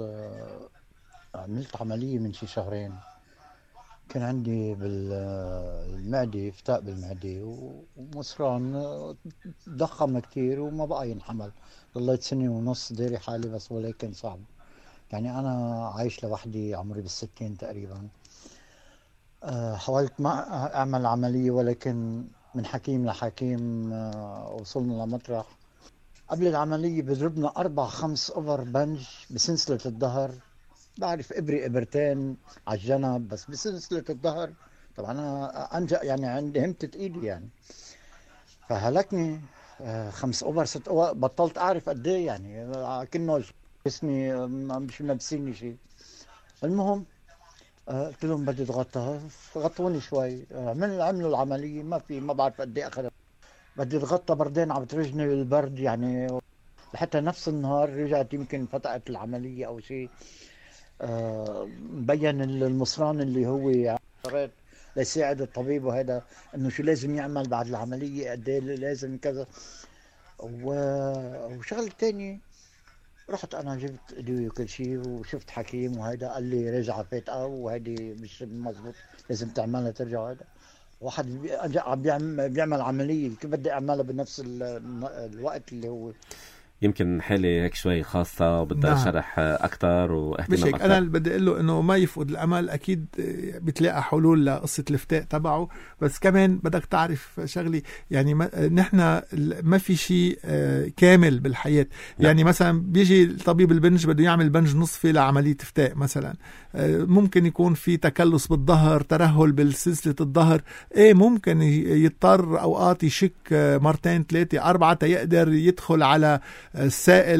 عملت عمليه من شي شهرين، كان عندي بالمعدة فتاء بالمعدة ومصران ضخم كتير وما بقى ينحمل. ضليت سنة ونص داري حالي بس ولكن صعب. يعني أنا عايش لوحدي، عمري بالستين تقريبا. أه حاولت ما أعمل عملية، ولكن من حكيم لحكيم أه وصلنا لمطرح. قبل العملية بضربنا أربع خمس أوفر بنج بسلسلة الظهر. بعرف إبري إبرتين على الجنب بس بسلسلة الظهر. طبعا أنا أنجأ يعني عندي همتة إيدي يعني. فهلكني خمس أوفر ست أوفر، بطلت أعرف قد إيه يعني، كأنه جسمي مش منبسيني شيء. المهم قلت لهم بدي اتغطى، غطوني شوي. عملوا عملوا العملية، ما في ما بعرف قد إيه أخذ. بدي اتغطى بردين عم ترجني بالبرد يعني، حتى نفس النهار رجعت يمكن فتقت العملية أو شيء. آه مبين المصران اللي هو اضطريت ليساعد الطبيب وهذا انه شو لازم يعمل بعد العمليه، قد ايه لازم كذا. وشغله ثانيه، رحت انا جبت ادويه وكل شيء وشفت حكيم وهذا قال لي رجعه فاتقه وهذه مش مزبوط، لازم تعملها ترجع. وهذا واحد عم بيعمل بيعمل عمليه، كيف بدي اعملها بنفس الوقت اللي هو يمكن حالة هيك شوي خاصة وبدها نعم. شرح أكتر واهتمام مش هيك أكتر. أنا اللي بدي أقول له إنه ما يفقد الأمل، أكيد بتلاقي حلول لقصة الفتاء تبعه. بس كمان بدك تعرف شغلي، يعني ما نحن ما في شيء كامل بالحياة. نعم. يعني مثلا بيجي طبيب البنج بده يعمل بنج نصفي لعملية فتاء مثلا، ممكن يكون في تكلس بالظهر، ترهل بالسلسلة الظهر، إيه ممكن يضطر أوقات يشك مرتين ثلاثة أربعة يقدر يدخل على السائل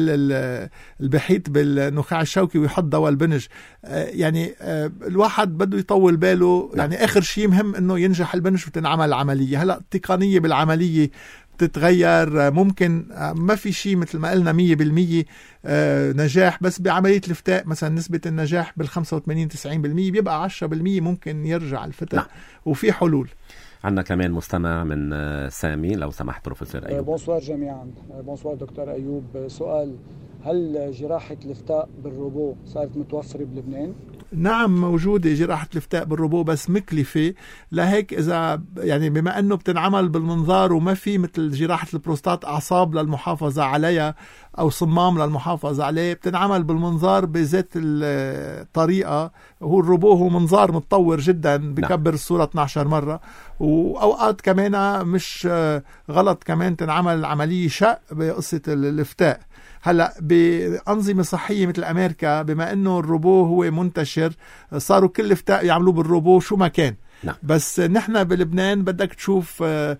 البحيث بالنخاع الشوكي ويحط دواء البنج. يعني الواحد بده يطول باله، يعني آخر شيء مهم إنه ينجح البنج وتنعمل العملية. هلأ التقنية بالعملية تتغير، ممكن ما في شيء مثل ما قلنا مية بالمية نجاح، بس بعملية الفتاء مثلا نسبة النجاح بالخمسة وثمانين تسعين بالمية، بيبقى عشرة بالمية ممكن يرجع الفتاء. نعم. وفي حلول. عندنا كمان مستمع من سامي لو سمحت بروفيسور أيوب. بونسوار جميعا. بونسوار دكتور أيوب. سؤال، هل جراحة الفتاء بالروبو صارت متوفرة بلبنان؟ نعم موجودة جراحة الفتاء بالروبو، بس مكلفة. لهيك إذا يعني بما أنه بتنعمل بالمنظار وما في مثل جراحة البروستات أعصاب للمحافظة عليها أو صمام للمحافظة عليه، بتنعمل بالمنظار بذات الطريقة. هو الروبو هو منظار متطور جدا بكبر الصورة اثنتي عشرة مرة. وأوقات كمان مش غلط كمان تنعمل العملية شق بقصة الفتاء. هلا بأنظمة صحية مثل أمريكا، بما أنه الروبو هو منتشر، صاروا كل فتاء يعملوه بالروبو شو ما كان. نعم. بس نحن بلبنان بدك تشوف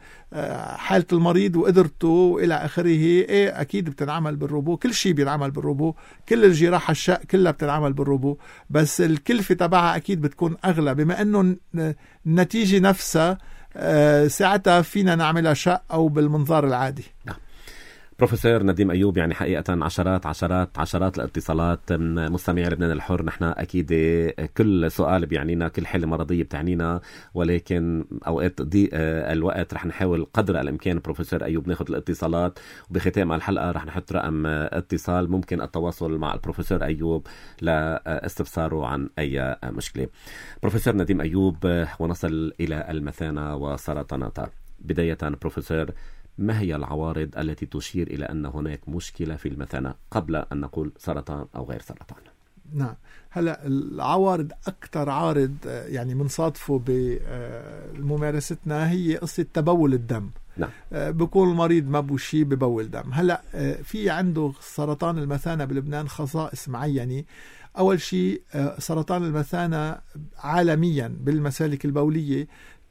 حالة المريض وقدرته وإلى آخره. إيه أكيد بتنعمل بالروبو، كل شيء بينعمل بالروبو، كل الجراحة الشق كلها بتنعمل بالروبو، بس الكلفة تبعها أكيد بتكون أغلى، بما أنه النتيجة نفسها ساعتها فينا نعملها شق أو بالمنظار العادي. نعم. بروفيسور نديم أيوب، يعني حقيقة عشرات عشرات عشرات الاتصالات من مستمعي لبنان الحر. نحن أكيد كل سؤال بيعنينا، كل حالة مرضية بتعنينا، ولكن أوقات ضيق الوقت رح نحاول قدر الإمكان بروفيسور أيوب ناخد الاتصالات، وبختام الحلقة رح نحط رقم اتصال ممكن التواصل مع البروفيسور أيوب لاستفساره عن أي مشكلة. بروفيسور نديم أيوب، ونصل إلى المثانة وسرطاناتها. بداية بروفيسور، ما هي العوارض التي تشير إلى أن هناك مشكلة في المثانة قبل أن نقول سرطان أو غير سرطان؟ نعم، هلا العوارض أكثر عارض يعني منصادفه بممارستنا هي قصة تبول الدم. نعم. بكون المريض ما بوشي ببول دم. هلا في عنده سرطان المثانة بلبنان خصائص معينة. أول شيء سرطان المثانة عالميا بالمسالك البولية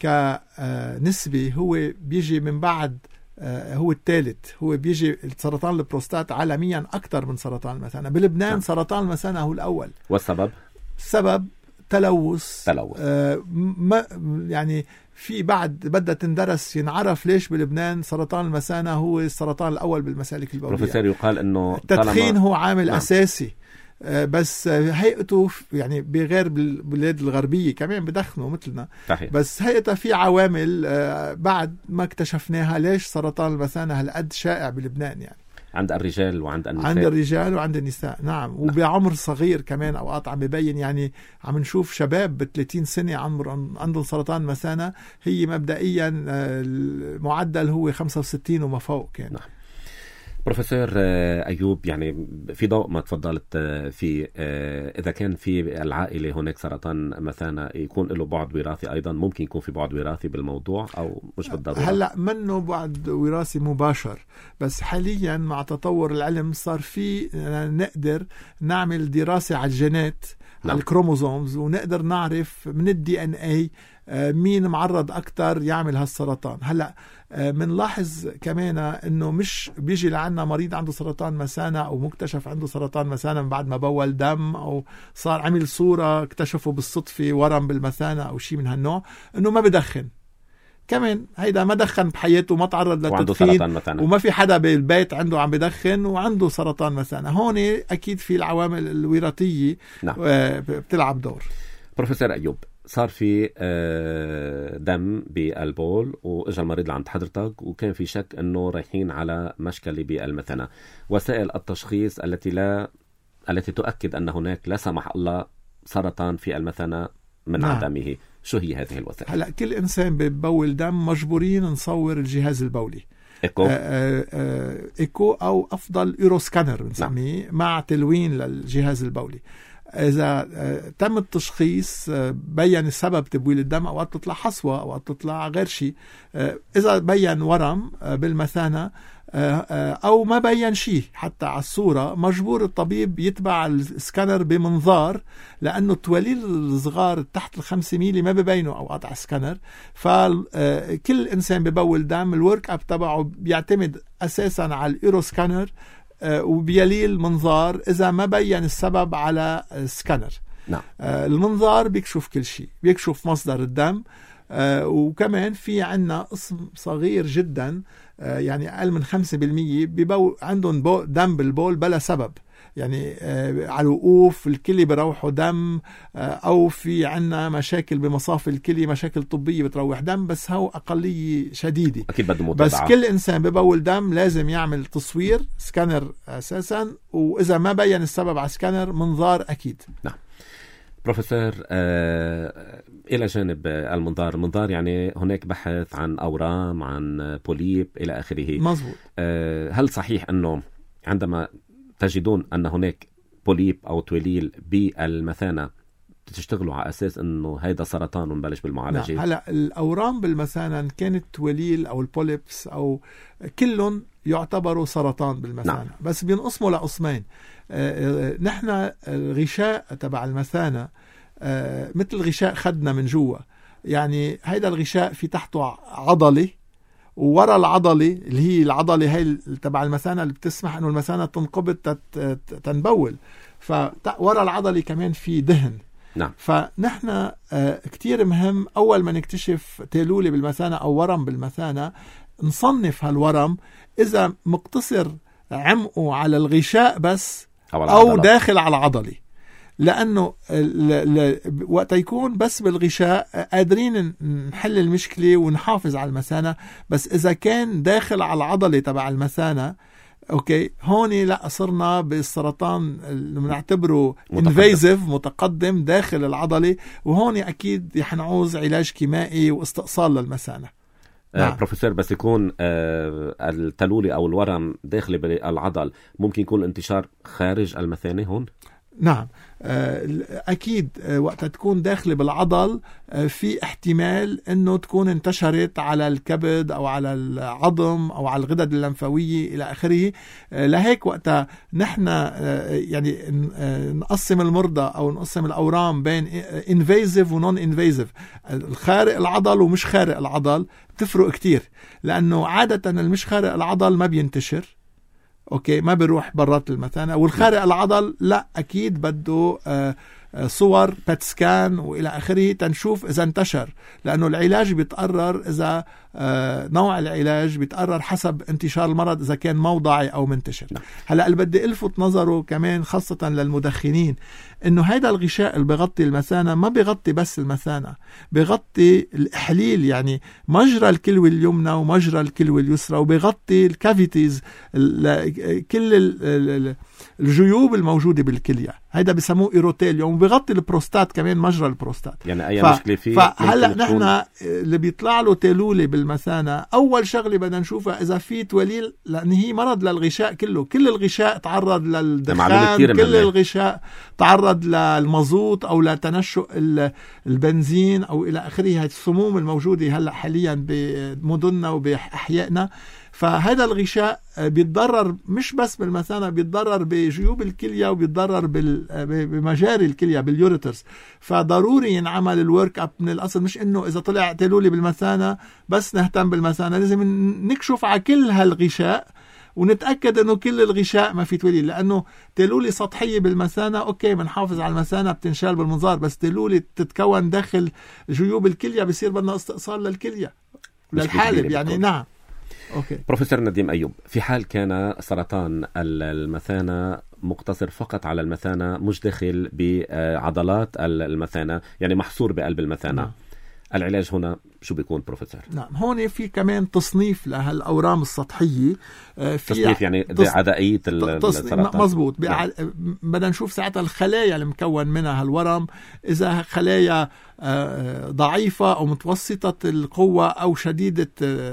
كنسبة هو بيجي من بعد، هو الثالث، هو بيجي سرطان البروستات عالميا أكثر من سرطان المثانة. بلبنان نعم. سرطان المثانة هو الأول. والسبب؟ السبب تلوث. تلوث. آه ما يعني في بعد بدها تندرس ينعرف ليش بلبنان سرطان المثانة هو السرطان الأول بالمسالك البولية. بروفيسور، يقال إنه التدخين هو عامل نعم. أساسي، بس هيئته يعني بغير بالبلاد الغربية كمان بدخنوا مثلنا. صحيح. بس هيئته في عوامل بعد ما اكتشفناها ليش سرطان المثانة هالقد شائع بلبنان، يعني عند الرجال وعند النساء. عند الرجال وعند النساء نعم, نعم. وبعمر صغير كمان أوقات عم ببين، يعني عم نشوف شباب بثلاثين سنة عمر عندهم سرطان مثانة، هي مبدئيا المعدل هو خمسة وستين وما فوق يعني. نعم. بروفيسور أيوب، يعني في ضوء ما تفضلت فيه، إذا كان في العائلة هناك سرطان مثانة يكون له بعد وراثي أيضا، ممكن يكون في بعد وراثي بالموضوع أو مش بالضرورة؟ هلأ منه بعد وراثي مباشر، بس حاليا مع تطور العلم صار في نقدر نعمل دراسة على الجينات نعم. على الكروموزومز، ونقدر نعرف من الدي ان اي مين معرض أكتر يعمل هالسرطان. هلأ منلاحظ كمان أنه مش بيجي لعنا مريض عنده سرطان مثانة أو مكتشف عنده سرطان مثانة من بعد ما بول دم أو صار عمل صورة اكتشفوا بالصدفة ورم بالمثانة أو شيء من هالنوع، أنه ما بدخن كمان. هيدا ما دخن بحياته، ما تعرض للتدخين، وما في حدا بالبيت عنده عم بدخن وعنده سرطان مثانة. هون أكيد في العوامل الوراثية نعم. بتلعب دور. بروفيسور أيوب، صار في دم بالبول واجا المريض لعند حضرتك وكان في شك انه رايحين على مشكله بالمثانه، وسائل التشخيص التي لا التي تؤكد ان هناك لا سمح الله سرطان في المثانه من نعم. عدمه، شو هي هذه الوسائل؟ هلا كل انسان ببول دم مجبورين نصور الجهاز البولي إيكو. آآ آآ إيكو أو أفضل يورو سكانر بنسميه نعم. مع تلوين للجهاز البولي. إذا تم التشخيص بيّن السبب تبويل الدم، أو تطلع حصوة أو تطلع غير شيء. إذا بيّن ورم بالمثانة أو ما بيّن شيء حتى على الصورة، مجبور الطبيب يتبع السكانر بمنظار، لأنه التوليل الصغار تحت الخمسة ميلي ما ببينوا أوقات على السكانر. فكل إنسان ببول دم الورك أب تبعه بيعتمد أساسا على الإيرو سكانر، وبيليه المنظار إذا ما بيّن السبب على السكانر. نعم. المنظار بيكشف كل شيء، بيكشف مصدر الدم، وكمان في عنا قسم صغير جدا يعني أقل من خمسة بالمية بيبو عندهم دم بالبول بلا سبب، يعني على الوقوف الكلي بروحوا دم، أو في عنا مشاكل بمصاف الكلي، مشاكل طبية بتروح دم، بس هو أقلية شديدة. أكيد بده متابعة. بس كل إنسان ببول دم لازم يعمل تصوير سكانر أساسا، وإذا ما بيّن السبب على سكانر منظار أكيد. نعم. بروفيسور، آه إلى جانب المنظار، المنظار يعني هناك بحث عن أورام، عن بوليب إلى آخره. مظبوط. آه هل صحيح أنه عندما تجدون أن هناك بوليب أو توليل بالمثانة تشتغلوا على أساس أنه هيدا سرطان ونبلش بالمعالجة؟ نعم. هلأ الأورام بالمثانة إن كانت توليل أو البوليبس أو كلهم يعتبروا سرطان بالمثانة. نعم. بس بينقسموا لقسمين. آه نحن الغشاء تبع المثانة آه مثل غشاء خدنا من جوا، يعني هيدا الغشاء في تحته عضلة، وورا العضلة اللي هي العضلة هي تبع المثانة اللي بتسمح انه المثانة تنقبض تنبول، فورا العضلة كمان في دهن. نعم. فنحن آه كتير مهم أول ما نكتشف تيلولة بالمثانة أو ورم بالمثانة نصنف هالورم إذا مقتصر عمقه على الغشاء بس أو, أو داخل على العضلة، لأنه وقت يكون بس بالغشاء قادرين نحل المشكلة ونحافظ على المثانة، بس إذا كان داخل على العضلة تبع المثانة أوكي هون لا صرنا بالسرطان اللي بنعتبره انفيزيف متقدم داخل العضلة، وهون أكيد رح نعوز علاج كيمائي واستئصال للمثانة. نعم. آه بروفيسور، بس يكون آه التلولي أو الورم داخل بالعضل، ممكن يكون الانتشار خارج المثانة هون؟ نعم أكيد. وقت تكون داخل بالعضل في احتمال أنه تكون انتشرت على الكبد أو على العظم أو على الغدد اللمفاوية إلى آخره. لهيك وقت نحن يعني نقسم المرضى أو نقسم الأورام بين invasive و non invasive، الخارق العضل ومش خارق العضل، تفرق كتير، لأنه عادة المش خارق العضل ما بينتشر، اوكي، ما بيروح برات المثانة، والخارق العضل لا، اكيد بده آه صور بات سكان والى اخره تنشوف اذا انتشر، لانه العلاج بيتقرر اذا آه نوع العلاج بيتقرر حسب انتشار المرض، اذا كان موضعي او منتشر. هلا اللي بدي الفت نظره كمان خاصه للمدخنين، انه هيدا الغشاء اللي بيغطي المثانه ما بيغطي بس المثانه، بيغطي الاحليل، يعني مجرى الكلوي اليمنى ومجرى الكلوي اليسرى، وبيغطي الكافيتيز، كل الجيوب الموجوده بالكليه، هيدا بيسموه ايروتيليوم، وبيغطي البروستات كمان، مجرى البروستات. يعني اي ف... مشكله فيه. فهلا نحن اللي بيطلع له تيلولي بالمثانه، اول شغله بدنا نشوفها اذا في توليل، لان هي مرض للغشاء كله، كل الغشاء تعرض للدخان، كل الغشاء تعرض للمازوت او لتنشؤ البنزين او الى اخره، هاي السموم الموجوده هلا حاليا بمدننا وباحيائنا. فهذا الغشاء بيتضرر مش بس بالمثانة، بيتضرر بجيوب الكلية، وبيتضرر بمجاري الكلية باليوريترز. فضروري ينعمل الورك اب من الأصل، مش إنه إذا طلع تيلولي بالمثانة بس نهتم بالمثانة، لازم نكشف على كل هالغشاء ونتأكد إنه كل الغشاء ما في توليل، لأنه تيلولي سطحية بالمثانة أوكي بنحافظ على المثانة بتنشال بالمنظار، بس تيلولي تتكون داخل جيوب الكلية بصير بدنا استئصال للكلية للحالب يعني. نعم. أوكي. بروفيسور نديم أيوب، في حال كان سرطان المثانة مقتصر فقط على المثانة، مش داخل بعضلات المثانة، يعني محصور بقلب المثانة، نعم. العلاج هنا شو بيكون بروفيسور؟ نعم، هون في كمان تصنيف لهالأورام السطحية. في تصنيف يعني تص... عدائية السرطان. مزبوط. نعم. بدنا نشوف ساعتها الخلايا اللي مكون منها هالورم، إذا خلايا ضعيفة أو متوسطة القوة أو شديدة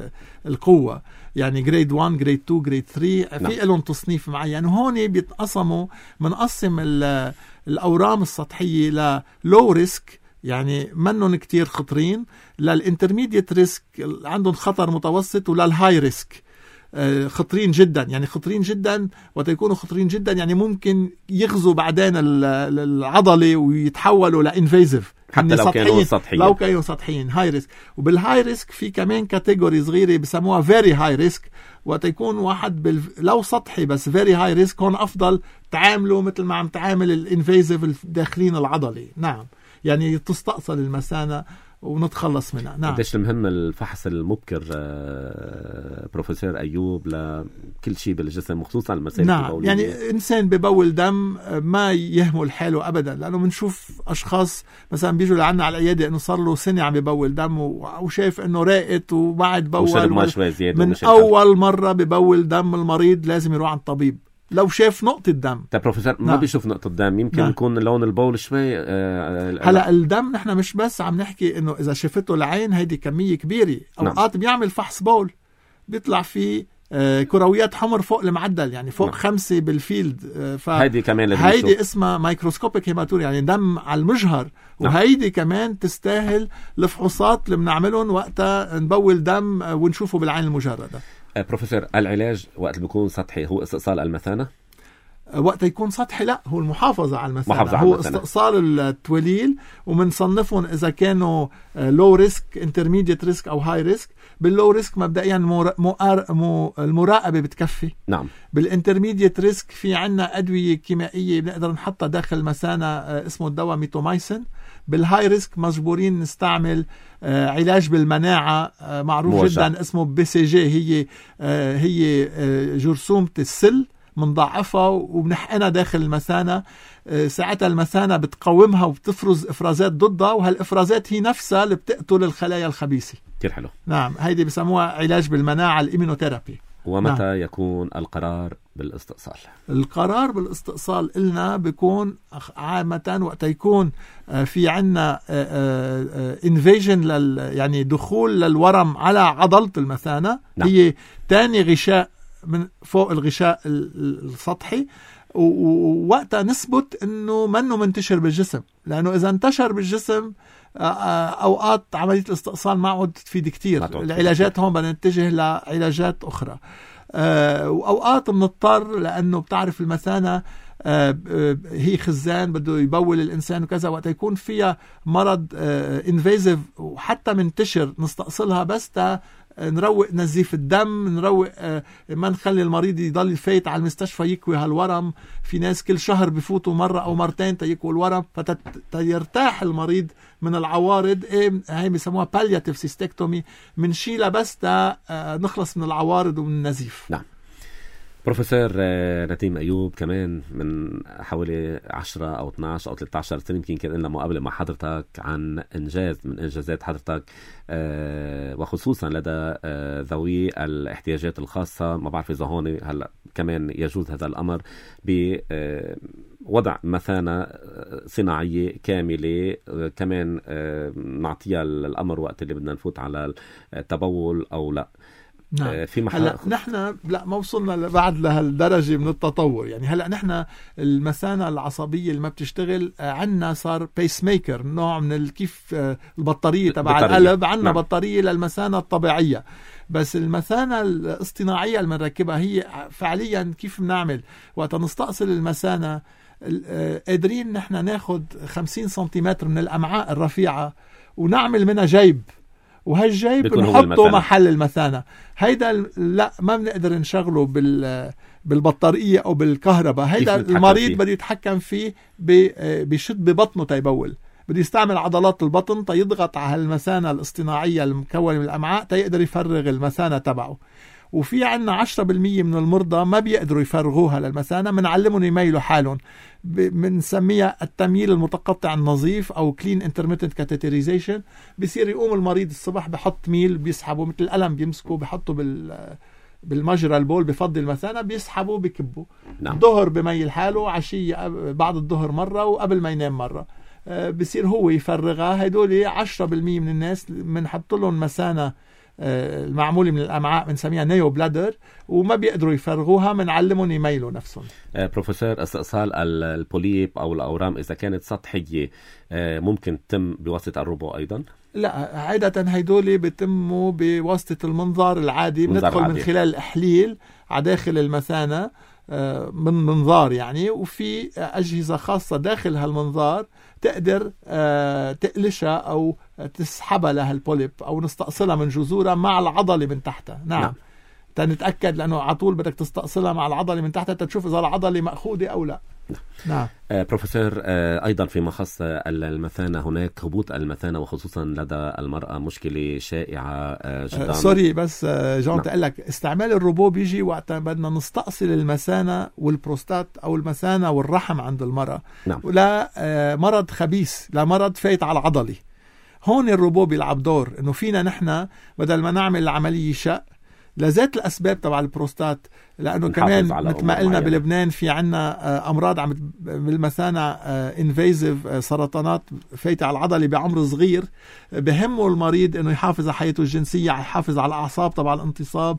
القوة، يعني جريد واحد جريد اثنين جريد ثلاثة، في نعم. لهم تصنيف معين. وهون بيتقسموا، منقسم الأورام السطحية للو ريسك، يعني منهم كتير خطرين، للانترميديت ريسك عندهم خطر متوسط، وللهاي ريسك خطرين جدا. يعني خطرين جدا، وتكونوا خطرين جدا يعني ممكن يغزوا بعدين العضلة ويتحولوا لإنفيزيف، حتى لو كانوا سطحيين. لو كانوا سطحيين هاي ريسك. وبالهاي ريسك في كمان كاتيجوري صغيرة بسموها فيري هاي ريسك، وتكون واحد بال... لو سطحي بس فيري هاي ريسك، هون أفضل تعاملوا مثل ما عم تعامل الإنفيزيف الداخلين العضلي. نعم، يعني تستأصل المثانة ونتخلص منها. نعم. قديش المهم الفحص المبكر بروفيسور أيوب لكل شيء بالجسم، خصوصا المسائل نعم. البولية. يعني إنسان ببول دم ما يهمل حاله أبدا، لأنه بنشوف أشخاص مثلا بيجوا لعنا على العيادة إنه صار له سنة عم ببول دم وشايف إنه راقت وبعد بول ما شوي زيادة، من أول مرة ببول دم المريض لازم يروح عند طبيب لو شاف نقطة دم. طيب بروفيسور، ما نعم. بيشوف نقطة دم، يمكن نعم. يكون لون البول شوي. آه هلا الدم نحن مش بس عم نحكي انه اذا شفته العين هيدي كمية كبيرة، اوقات نعم. بيعمل فحص بول بيطلع فيه آه كرويات حمر فوق المعدل، يعني فوق نعم. خمسة بالفيلد. آه هيدي كمان هيدي اسمها مايكروسكوبيك هيماتوريا، يعني دم على المجهر. نعم. وهيدي كمان تستاهل الفحوصات اللي بنعملهم وقتها نبول دم ونشوفه بالعين المجردة. بروفيسور، العلاج وقت اللي بيكون سطحي هو استئصال المثانة؟ وقت يكون سطحي لا، هو المحافظة على المثانة، محافظة هو على المثانة. استئصال التوليل، ومنصنفهم إذا كانوا لو ريسك انترميديت ريسك أو هاي ريسك. باللو ريسك مبدئيا مر... مر... مر... المراقبة بتكفي. نعم. بالانترميديت ريسك في عنا أدوية كيميائية بنقدر نحطها داخل المثانة، اسمه الدواء ميتومايسين. بالهاي ريسك مجبورين نستعمل آه علاج بالمناعة آه معروف موجه. جدا اسمه بي سي جي، هي آه هي آه جرثومة السل، منضعفها وبنحقنها داخل المثانة. آه ساعتها المثانة بتقومها وبتفرز إفرازات ضدها، وهالإفرازات هي نفسها اللي بتقتل الخلايا الخبيثة. كتير حلو. نعم، هيدي بسموها علاج بالمناعة، الإيمينوثيرابي. ومتى نعم. يكون القرار بالاستئصال؟ القرار بالاستئصال إلنا بيكون عامة وقت يكون في عنا انفيجن لل يعني دخول للورم على عضلة المثانة. نعم. هي تاني غشاء من فوق الغشاء السطحي، ووقتها نثبت انه منه منتشر بالجسم، لانه اذا انتشر بالجسم اوقات عملية الاستئصال ما عود تفيد كتير. العلاجات هون بنتجه لعلاجات اخرى. واوقات بنضطر، لانه بتعرف المثانة هي خزان بده يبول الانسان وكذا، وقت يكون فيها مرض انفيزيف وحتى منتشر نستأصلها بس تا نروق نزيف الدم، نروق ما نخلي المريض يضل يفايت على المستشفى يكوي هالورم. في ناس كل شهر بفوتوا مرة أو مرتين تيكوي الورم فتيرتاح المريض من العوارض. ايه هاي بيسموها بالياتيف سيستكتومي، منشيلها بس تا نخلص من العوارض ومن النزيف. نعم. بروفيسور نديم أيوب، كمان من حوالي عشرة أو اثناشر أو ثلاثة عشر سنة يمكن كان لنا مقابلة مع حضرتك عن إنجاز من إنجازات حضرتك، وخصوصا لدى ذوي الاحتياجات الخاصة. ما بعرف إذا هون هلأ كمان يجوز هذا الأمر بوضع مثانة صناعية كاملة، كمان نعطيها الأمر وقت اللي بدنا نفوت على التبول أو لا. نعم. في محل... هلا نحن لا ما وصلنا بعد لهالدرجة من التطور. يعني هلا نحن المثانة العصبية اللي ما بتشتغل عنا صار بيس ميكر، نوع من كيف البطارية تبع القلب. عنا نعم. بطارية للمثانة الطبيعية، بس المثانة الاصطناعية اللي بنركبها هي فعليا كيف بنعمل وقت نستأصل المثانة. قادرين نحن ناخد خمسين سنتيمتر من الأمعاء الرفيعة ونعمل منها جيب، وهالجيب بنحطه محل المثانة. هيدا لا ما بنقدر نشغله بال بالبطارية أو بالكهرباء. هيدا المريض بده يتحكم فيه بشد ببطنه تيبول، بده يستعمل عضلات البطن تيضغط على المثانة الاصطناعية المكونة من الأمعاء تيقدر يفرغ المثانة تبعه. وفي عنا عشرة بالمية من المرضى ما بيقدروا يفرغوها للمثانة، منعلمهم يميلوا حالهم، بنسميها التمييل المتقطع النظيف أو clean intermittent catheterization. بيصير يقوم المريض الصبح بحط ميل بيسحبه مثل القلم، بيمسكه بحطه بال بالمجرى البول، بفضي المثانة بيسحبه بكبه. نعم. ظهر بميل حاله، عشية بعد الظهر مرة، وقبل ما ينام مرة. بيصير هو يفرغها. هيدول عشرة بالمية من الناس بنحط لهم مثانة المعمولة من الأمعاء بنسميها نيو بلادر، وما بيقدروا يفرغوها، بنعلمهم يميلوا نفسهم. بروفيسور، استئصال البوليب أو الأورام إذا كانت سطحية ممكن تتم بواسطة الروبو أيضا؟ لا، عادة هيدول بيتموا بواسطة المنظار العادي. بندخل من خلال الإحليل على داخل المثانة من منظار يعني، وفي أجهزة خاصة داخل هالمنظار تقدر تقلشها أو تسحبها لها البوليب أو نستأصلها من جذورها مع العضلة من تحتها. نعم, نعم. تنتأكد، لأنه على طول بدك تستأصلها مع العضلة من تحتها تشوف إذا العضلة مأخوذة أو لا. نعم. آه بروفيسور، آه أيضا فيما خص المثانة، هناك هبوط المثانة وخصوصا لدى المرأة مشكلة شائعة آه جدا. آه سوري بس آه جون، نعم. تقول لك استعمال الروبو بيجي وقت بدنا نستأصل المثانة والبروستات أو المثانة والرحم عند المرأة. نعم. ولا آه مرض خبيث، لا مرض فايت على العضلة. هون الروبو بيلعب دور، إنه فينا نحن بدل ما نعمل العملية شق لذات الأسباب تبع البروستات، لأنه كمان مثل ما قلنا بلبنان في عنا أمراض عم بالمثانة انفيزيف، سرطانات فايتة على العضلة بعمر صغير. بهمه المريض إنه يحافظ على حياته الجنسية، يحافظ على الأعصاب تبع الانتصاب،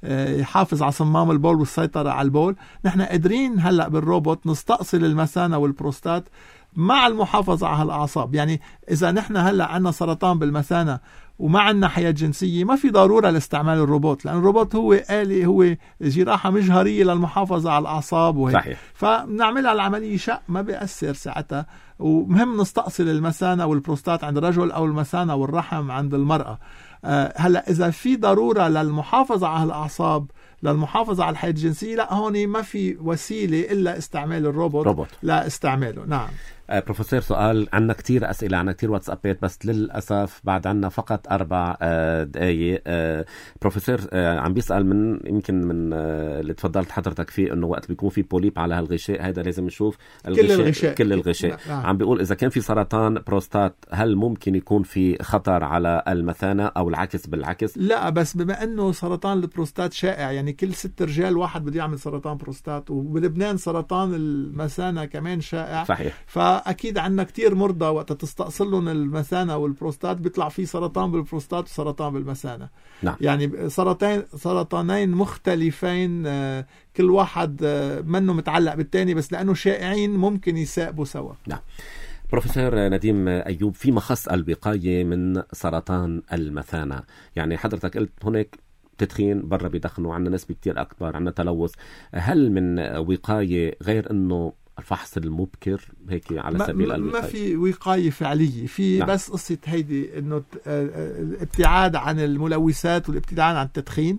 يحافظ على صمام البول والسيطرة على البول. نحن قادرين هلأ بالروبوت نستأصل المثانة والبروستات مع المحافظة على الأعصاب. يعني إذا نحن هلأ عنا سرطان بالمثانة وما عنا حياة جنسية، ما في ضرورة لاستعمال الروبوت، لأن الروبوت هو آلي، هو جراحة مجهرية للمحافظة على الأعصاب وهيك. صحيح. فنعملها العملية شق ما بيأثر ساعتها. ومهم نستأصل المثانة والبروستات عند الرجل أو المثانة والرحم عند المرأة. أه هلأ إذا في ضرورة للمحافظة على الأعصاب، للمحافظة على الحياة الجنسية، لا، هون ما في وسيلة إلا استعمال الروبوت. روبوت. لا استعماله. نعم. بروفيسور سؤال، عنا كتير أسئلة، عنا كتير واتسابات، بس للأسف بعد عنا فقط أربع دقايق. بروفيسور عم بيسأل من يمكن من اللي تفضلت حضرتك فيه، إنه وقت بيكون في بوليب على هالغشاء هذا لازم نشوف الغشاء كل الغشاء كل الغشاء. نعم. عم بيقول إذا كان في سرطان بروستات هل ممكن يكون في خطر على المثانة أو العكس بالعكس؟ لا، بس بما إنه سرطان البروستات شائع، يعني كل ست رجال واحد بده يعمل سرطان بروستات، وبلبنان سرطان المثانة كمان شائع. صحيح. فأكيد عندنا كتير مرضى وقت تستأصل لهم المثانة والبروستات بيطلع فيه سرطان بالبروستات وسرطان بالمثانة. نعم. يعني سرطان سرطانين مختلفين، كل واحد منه متعلق بالتاني، بس لأنه شائعين ممكن يساقبوا سوا. نعم. بروفيسور نديم أيوب، في مخص الوقاية من سرطان المثانة، يعني حضرتك قلت هناك تدخين برا بيدخنوا، عنا نسبة كتير أكبر، عنا تلوث، هل من وقاية غير أنه الفحص المبكر هيك على سبيل الوقاية؟ ما في وقاية فعلية، في نعم. بس قصة هيدي انه الابتعاد عن الملوثات والابتعاد عن التدخين،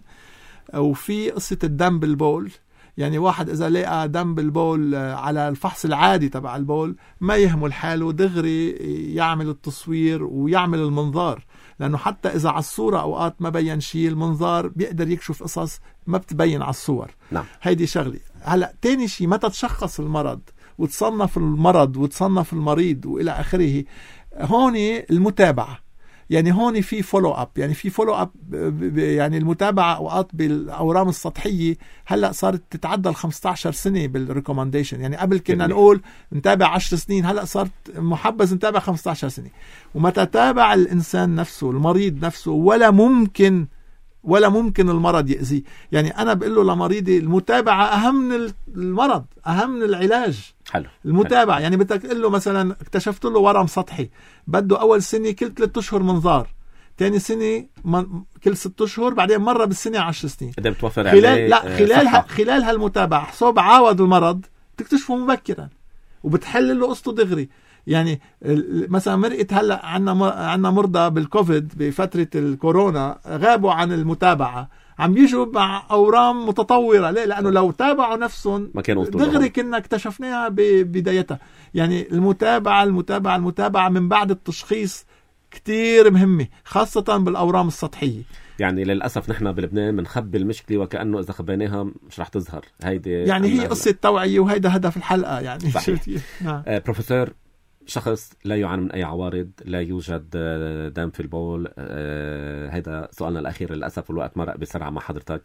وفي قصة الدم بالبول. يعني واحد إذا لقى دم بالبول على الفحص العادي تبع البول ما يهمل حاله، دغري يعمل التصوير ويعمل المنظار، لأنه حتى إذا على الصورة أوقات ما بين شيء، المنظار بيقدر يكشف قصص ما بتبين على الصور. نعم. هيدي شغلي. هلأ تاني شيء، متى تشخص المرض وتصنف المرض وتصنف المريض وإلى آخره، هون المتابعة. يعني هون في فولو اب، يعني في فولو اب، يعني المتابعه اوقات بالاورام السطحيه هلا صارت تتعدى ال خمسة عشر سنه بالريكومنديشن. يعني قبل كنا نقول نتابع عشر سنين، هلا صارت محبذ نتابع خمسة عشر سنه. ومتى تابع الانسان نفسه المريض نفسه ولا ممكن ولا ممكن المرض يأذيه. يعني أنا بقول له لمريضي المتابعة أهم من المرض، أهم من العلاج. حلو. المتابعة يعني بدك تقول له مثلا اكتشفت له ورم سطحي، بده أول سنة كل ثلاثة أشهر منظار، تاني سنة من كل ستة أشهر، بعدين مرة بالسنة عشر سنين. إذا بتوفر خلال عليه لا خلال ها خلال هالمتابعة حسب عاود المرض تكتشفه مبكرا وبتحل له قصته دغري. يعني مثلا مرقت هلا عنا عنا مرضى بالكوفيد بفتره الكورونا غابوا عن المتابعه، عم بيجوا مع اورام متطوره. ليه؟ لانه لو تابعوا نفسهم دغري كنا اكتشفناها ببدايتها. يعني المتابعه المتابعه المتابعه من بعد التشخيص كتير مهمه، خاصه بالاورام السطحيه. يعني للأسف نحن بلبنان بنخبي المشكلة وكأنه إذا خبيناها مش رح تظهر. هيدي يعني هي قصة توعية، وهيدا هدف الحلقة. يعني نعم. آه بروفيسور، شخص لا يعاني من أي عوارض، لا يوجد دم في البول، آه هذا سؤالنا الأخير للأسف، والوقت مرق بسرعة مع حضرتك.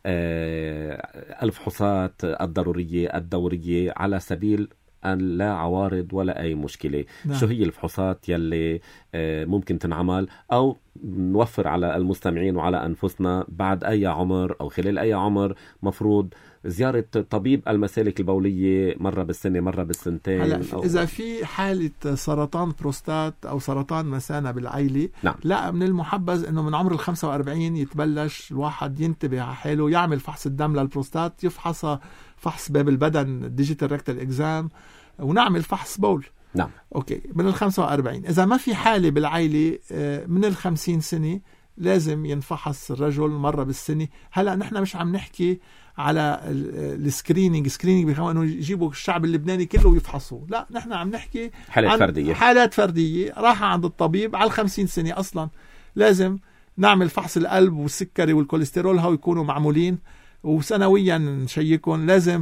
آه الفحوصات الضرورية الدورية على سبيل أن لا عوارض ولا أي مشكلة. نعم. شو هي الفحوصات يلي آه ممكن تنعمل أو نوفر على المستمعين وعلى أنفسنا بعد أي عمر أو خلال أي عمر مفروض زيارة طبيب المسالك البولية مرة بالسنة مرة بالسنتين؟ هلا أو... إذا في حالة سرطان بروستات أو سرطان مثانة بالعائلة، نعم. لا، من المحبذ إنه من عمر الخمسة وأربعين يتبلش الواحد ينتبه على حاله، يعمل فحص الدم للبروستات، يفحص فحص باب البدن ديجيتال ريكتال إكزام، ونعمل فحص بول. نعم. أوكي، من الخمسة وأربعين. إذا ما في حالة بالعائلة من الخمسين سنة لازم ينفحص الرجل مرة بالسنة. هلا نحن مش عم نحكي على السكرينينج، سكرينينج بيخلوا انه يجيبوا الشعب اللبناني كله ويفحصوه، لا، نحن عم نحكي حالات عن فردية، حالات فردية راح عند الطبيب على الخمسين سنة. أصلا لازم نعمل فحص القلب والسكري والكوليسترول، هاو يكونوا معمولين وسنويا نشيكون. لازم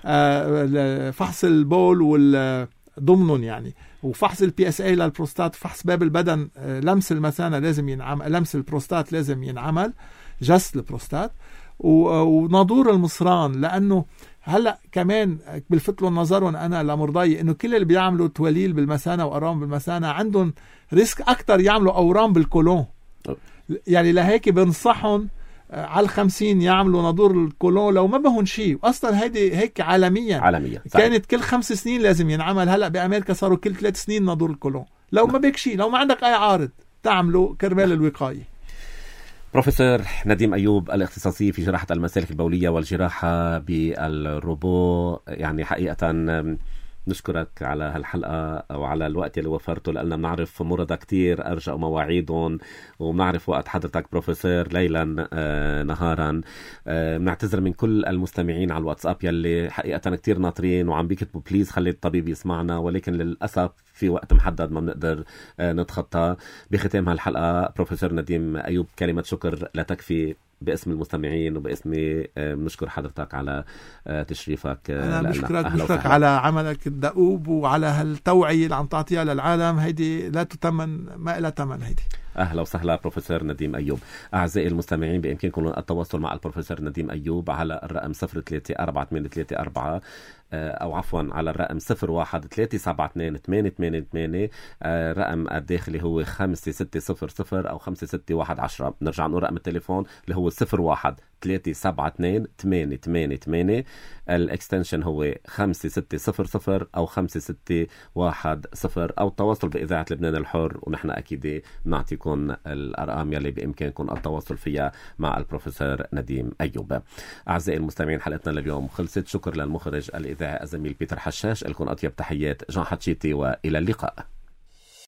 آه فحص البول والضمنون يعني، وفحص البي اس اي للبروستات، فحص باب البدن، آه لمس المثانة لازم ينعمل، لمس البروستات لازم ينعمل، جس البروستات، وناظور المصران. لأنه هلأ كمان بالفتلوا نظرهم أنا لمرضاي إنه كل اللي بيعملوا توليل بالمثانة وأورام بالمثانة عندهم ريسك أكتر يعملوا أورام بالكولون. يعني لهيك بنصحهم على الخمسين يعملوا ناظور الكولون لو ما بهون شيء. أصلا هيدي هيك عالميا عالميا كانت كل خمس سنين لازم ينعمل، هلأ بأمريكا صاروا كل ثلاث سنين ناظور الكولون. لو ما بك شيء، لو ما عندك أي عارض تعملوا كرمال الوقاية. بروفيسور نديم أيوب، الاختصاصي في جراحة المسالك البولية والجراحة بالروبو، يعني حقيقة نشكرك على هالحلقة وعلى الوقت اللي وفرته، لأننا بنعرف مرضى كتير أرجعوا مواعيدهم، وبنعرف وقت حضرتك بروفيسور ليلا آه نهارا. آه بنعتذر من كل المستمعين على الواتساب يلي حقيقة كتير ناطرين وعم بيكتبوا بليز خلي الطبيب يسمعنا، ولكن للأسف في وقت محدد ما بنقدر آه نتخطى. بختام هالحلقة بروفيسور نديم أيوب، كلمة شكر لا تكفي باسم المستمعين وباسمي. بنشكر حضرتك على تشريفك. أنا بشكرك بشكرك على عملك الدؤوب وعلى هالتوعية اللي عم تعطيها للعالم، هيدي لا تتمن، ما إلها تمن هيدي. أهلا وسهلا بروفيسور نديم أيوب. أعزائي المستمعين بإمكانكم التواصل مع البروفيسور نديم أيوب على الرقم صفر ثلاثة أربعة ثمانية ثلاثة أربعة أو عفوا على الرقم صفر واحد ثلاثة سبعة اثنين ثمانية ثمانية ثمانية. الرقم الداخلي هو خمسة ستة صفر صفر أو خمسة ستة واحد عشرة. نرجع نقول رقم التليفون اللي هو صفر واحد ثلاثة سبعة اثنين ثمانية ثمانية ثمانية. الاكستنشن هو خمسة ستة صفر صفر أو خمسة ستة واحد صفر، أو التواصل بإذاعة لبنان الحر، ونحن أكيد نعطيكم الأرقام يلي بإمكانكم التواصل فيها مع البروفيسور نديم أيوب. أعزائي المستمعين حلقتنا لليوم خلصت. شكر للمخرج الإذاعي الزميل بيتر حشاش. لكم أطيب تحيات جان حتشيتي وإلى اللقاء.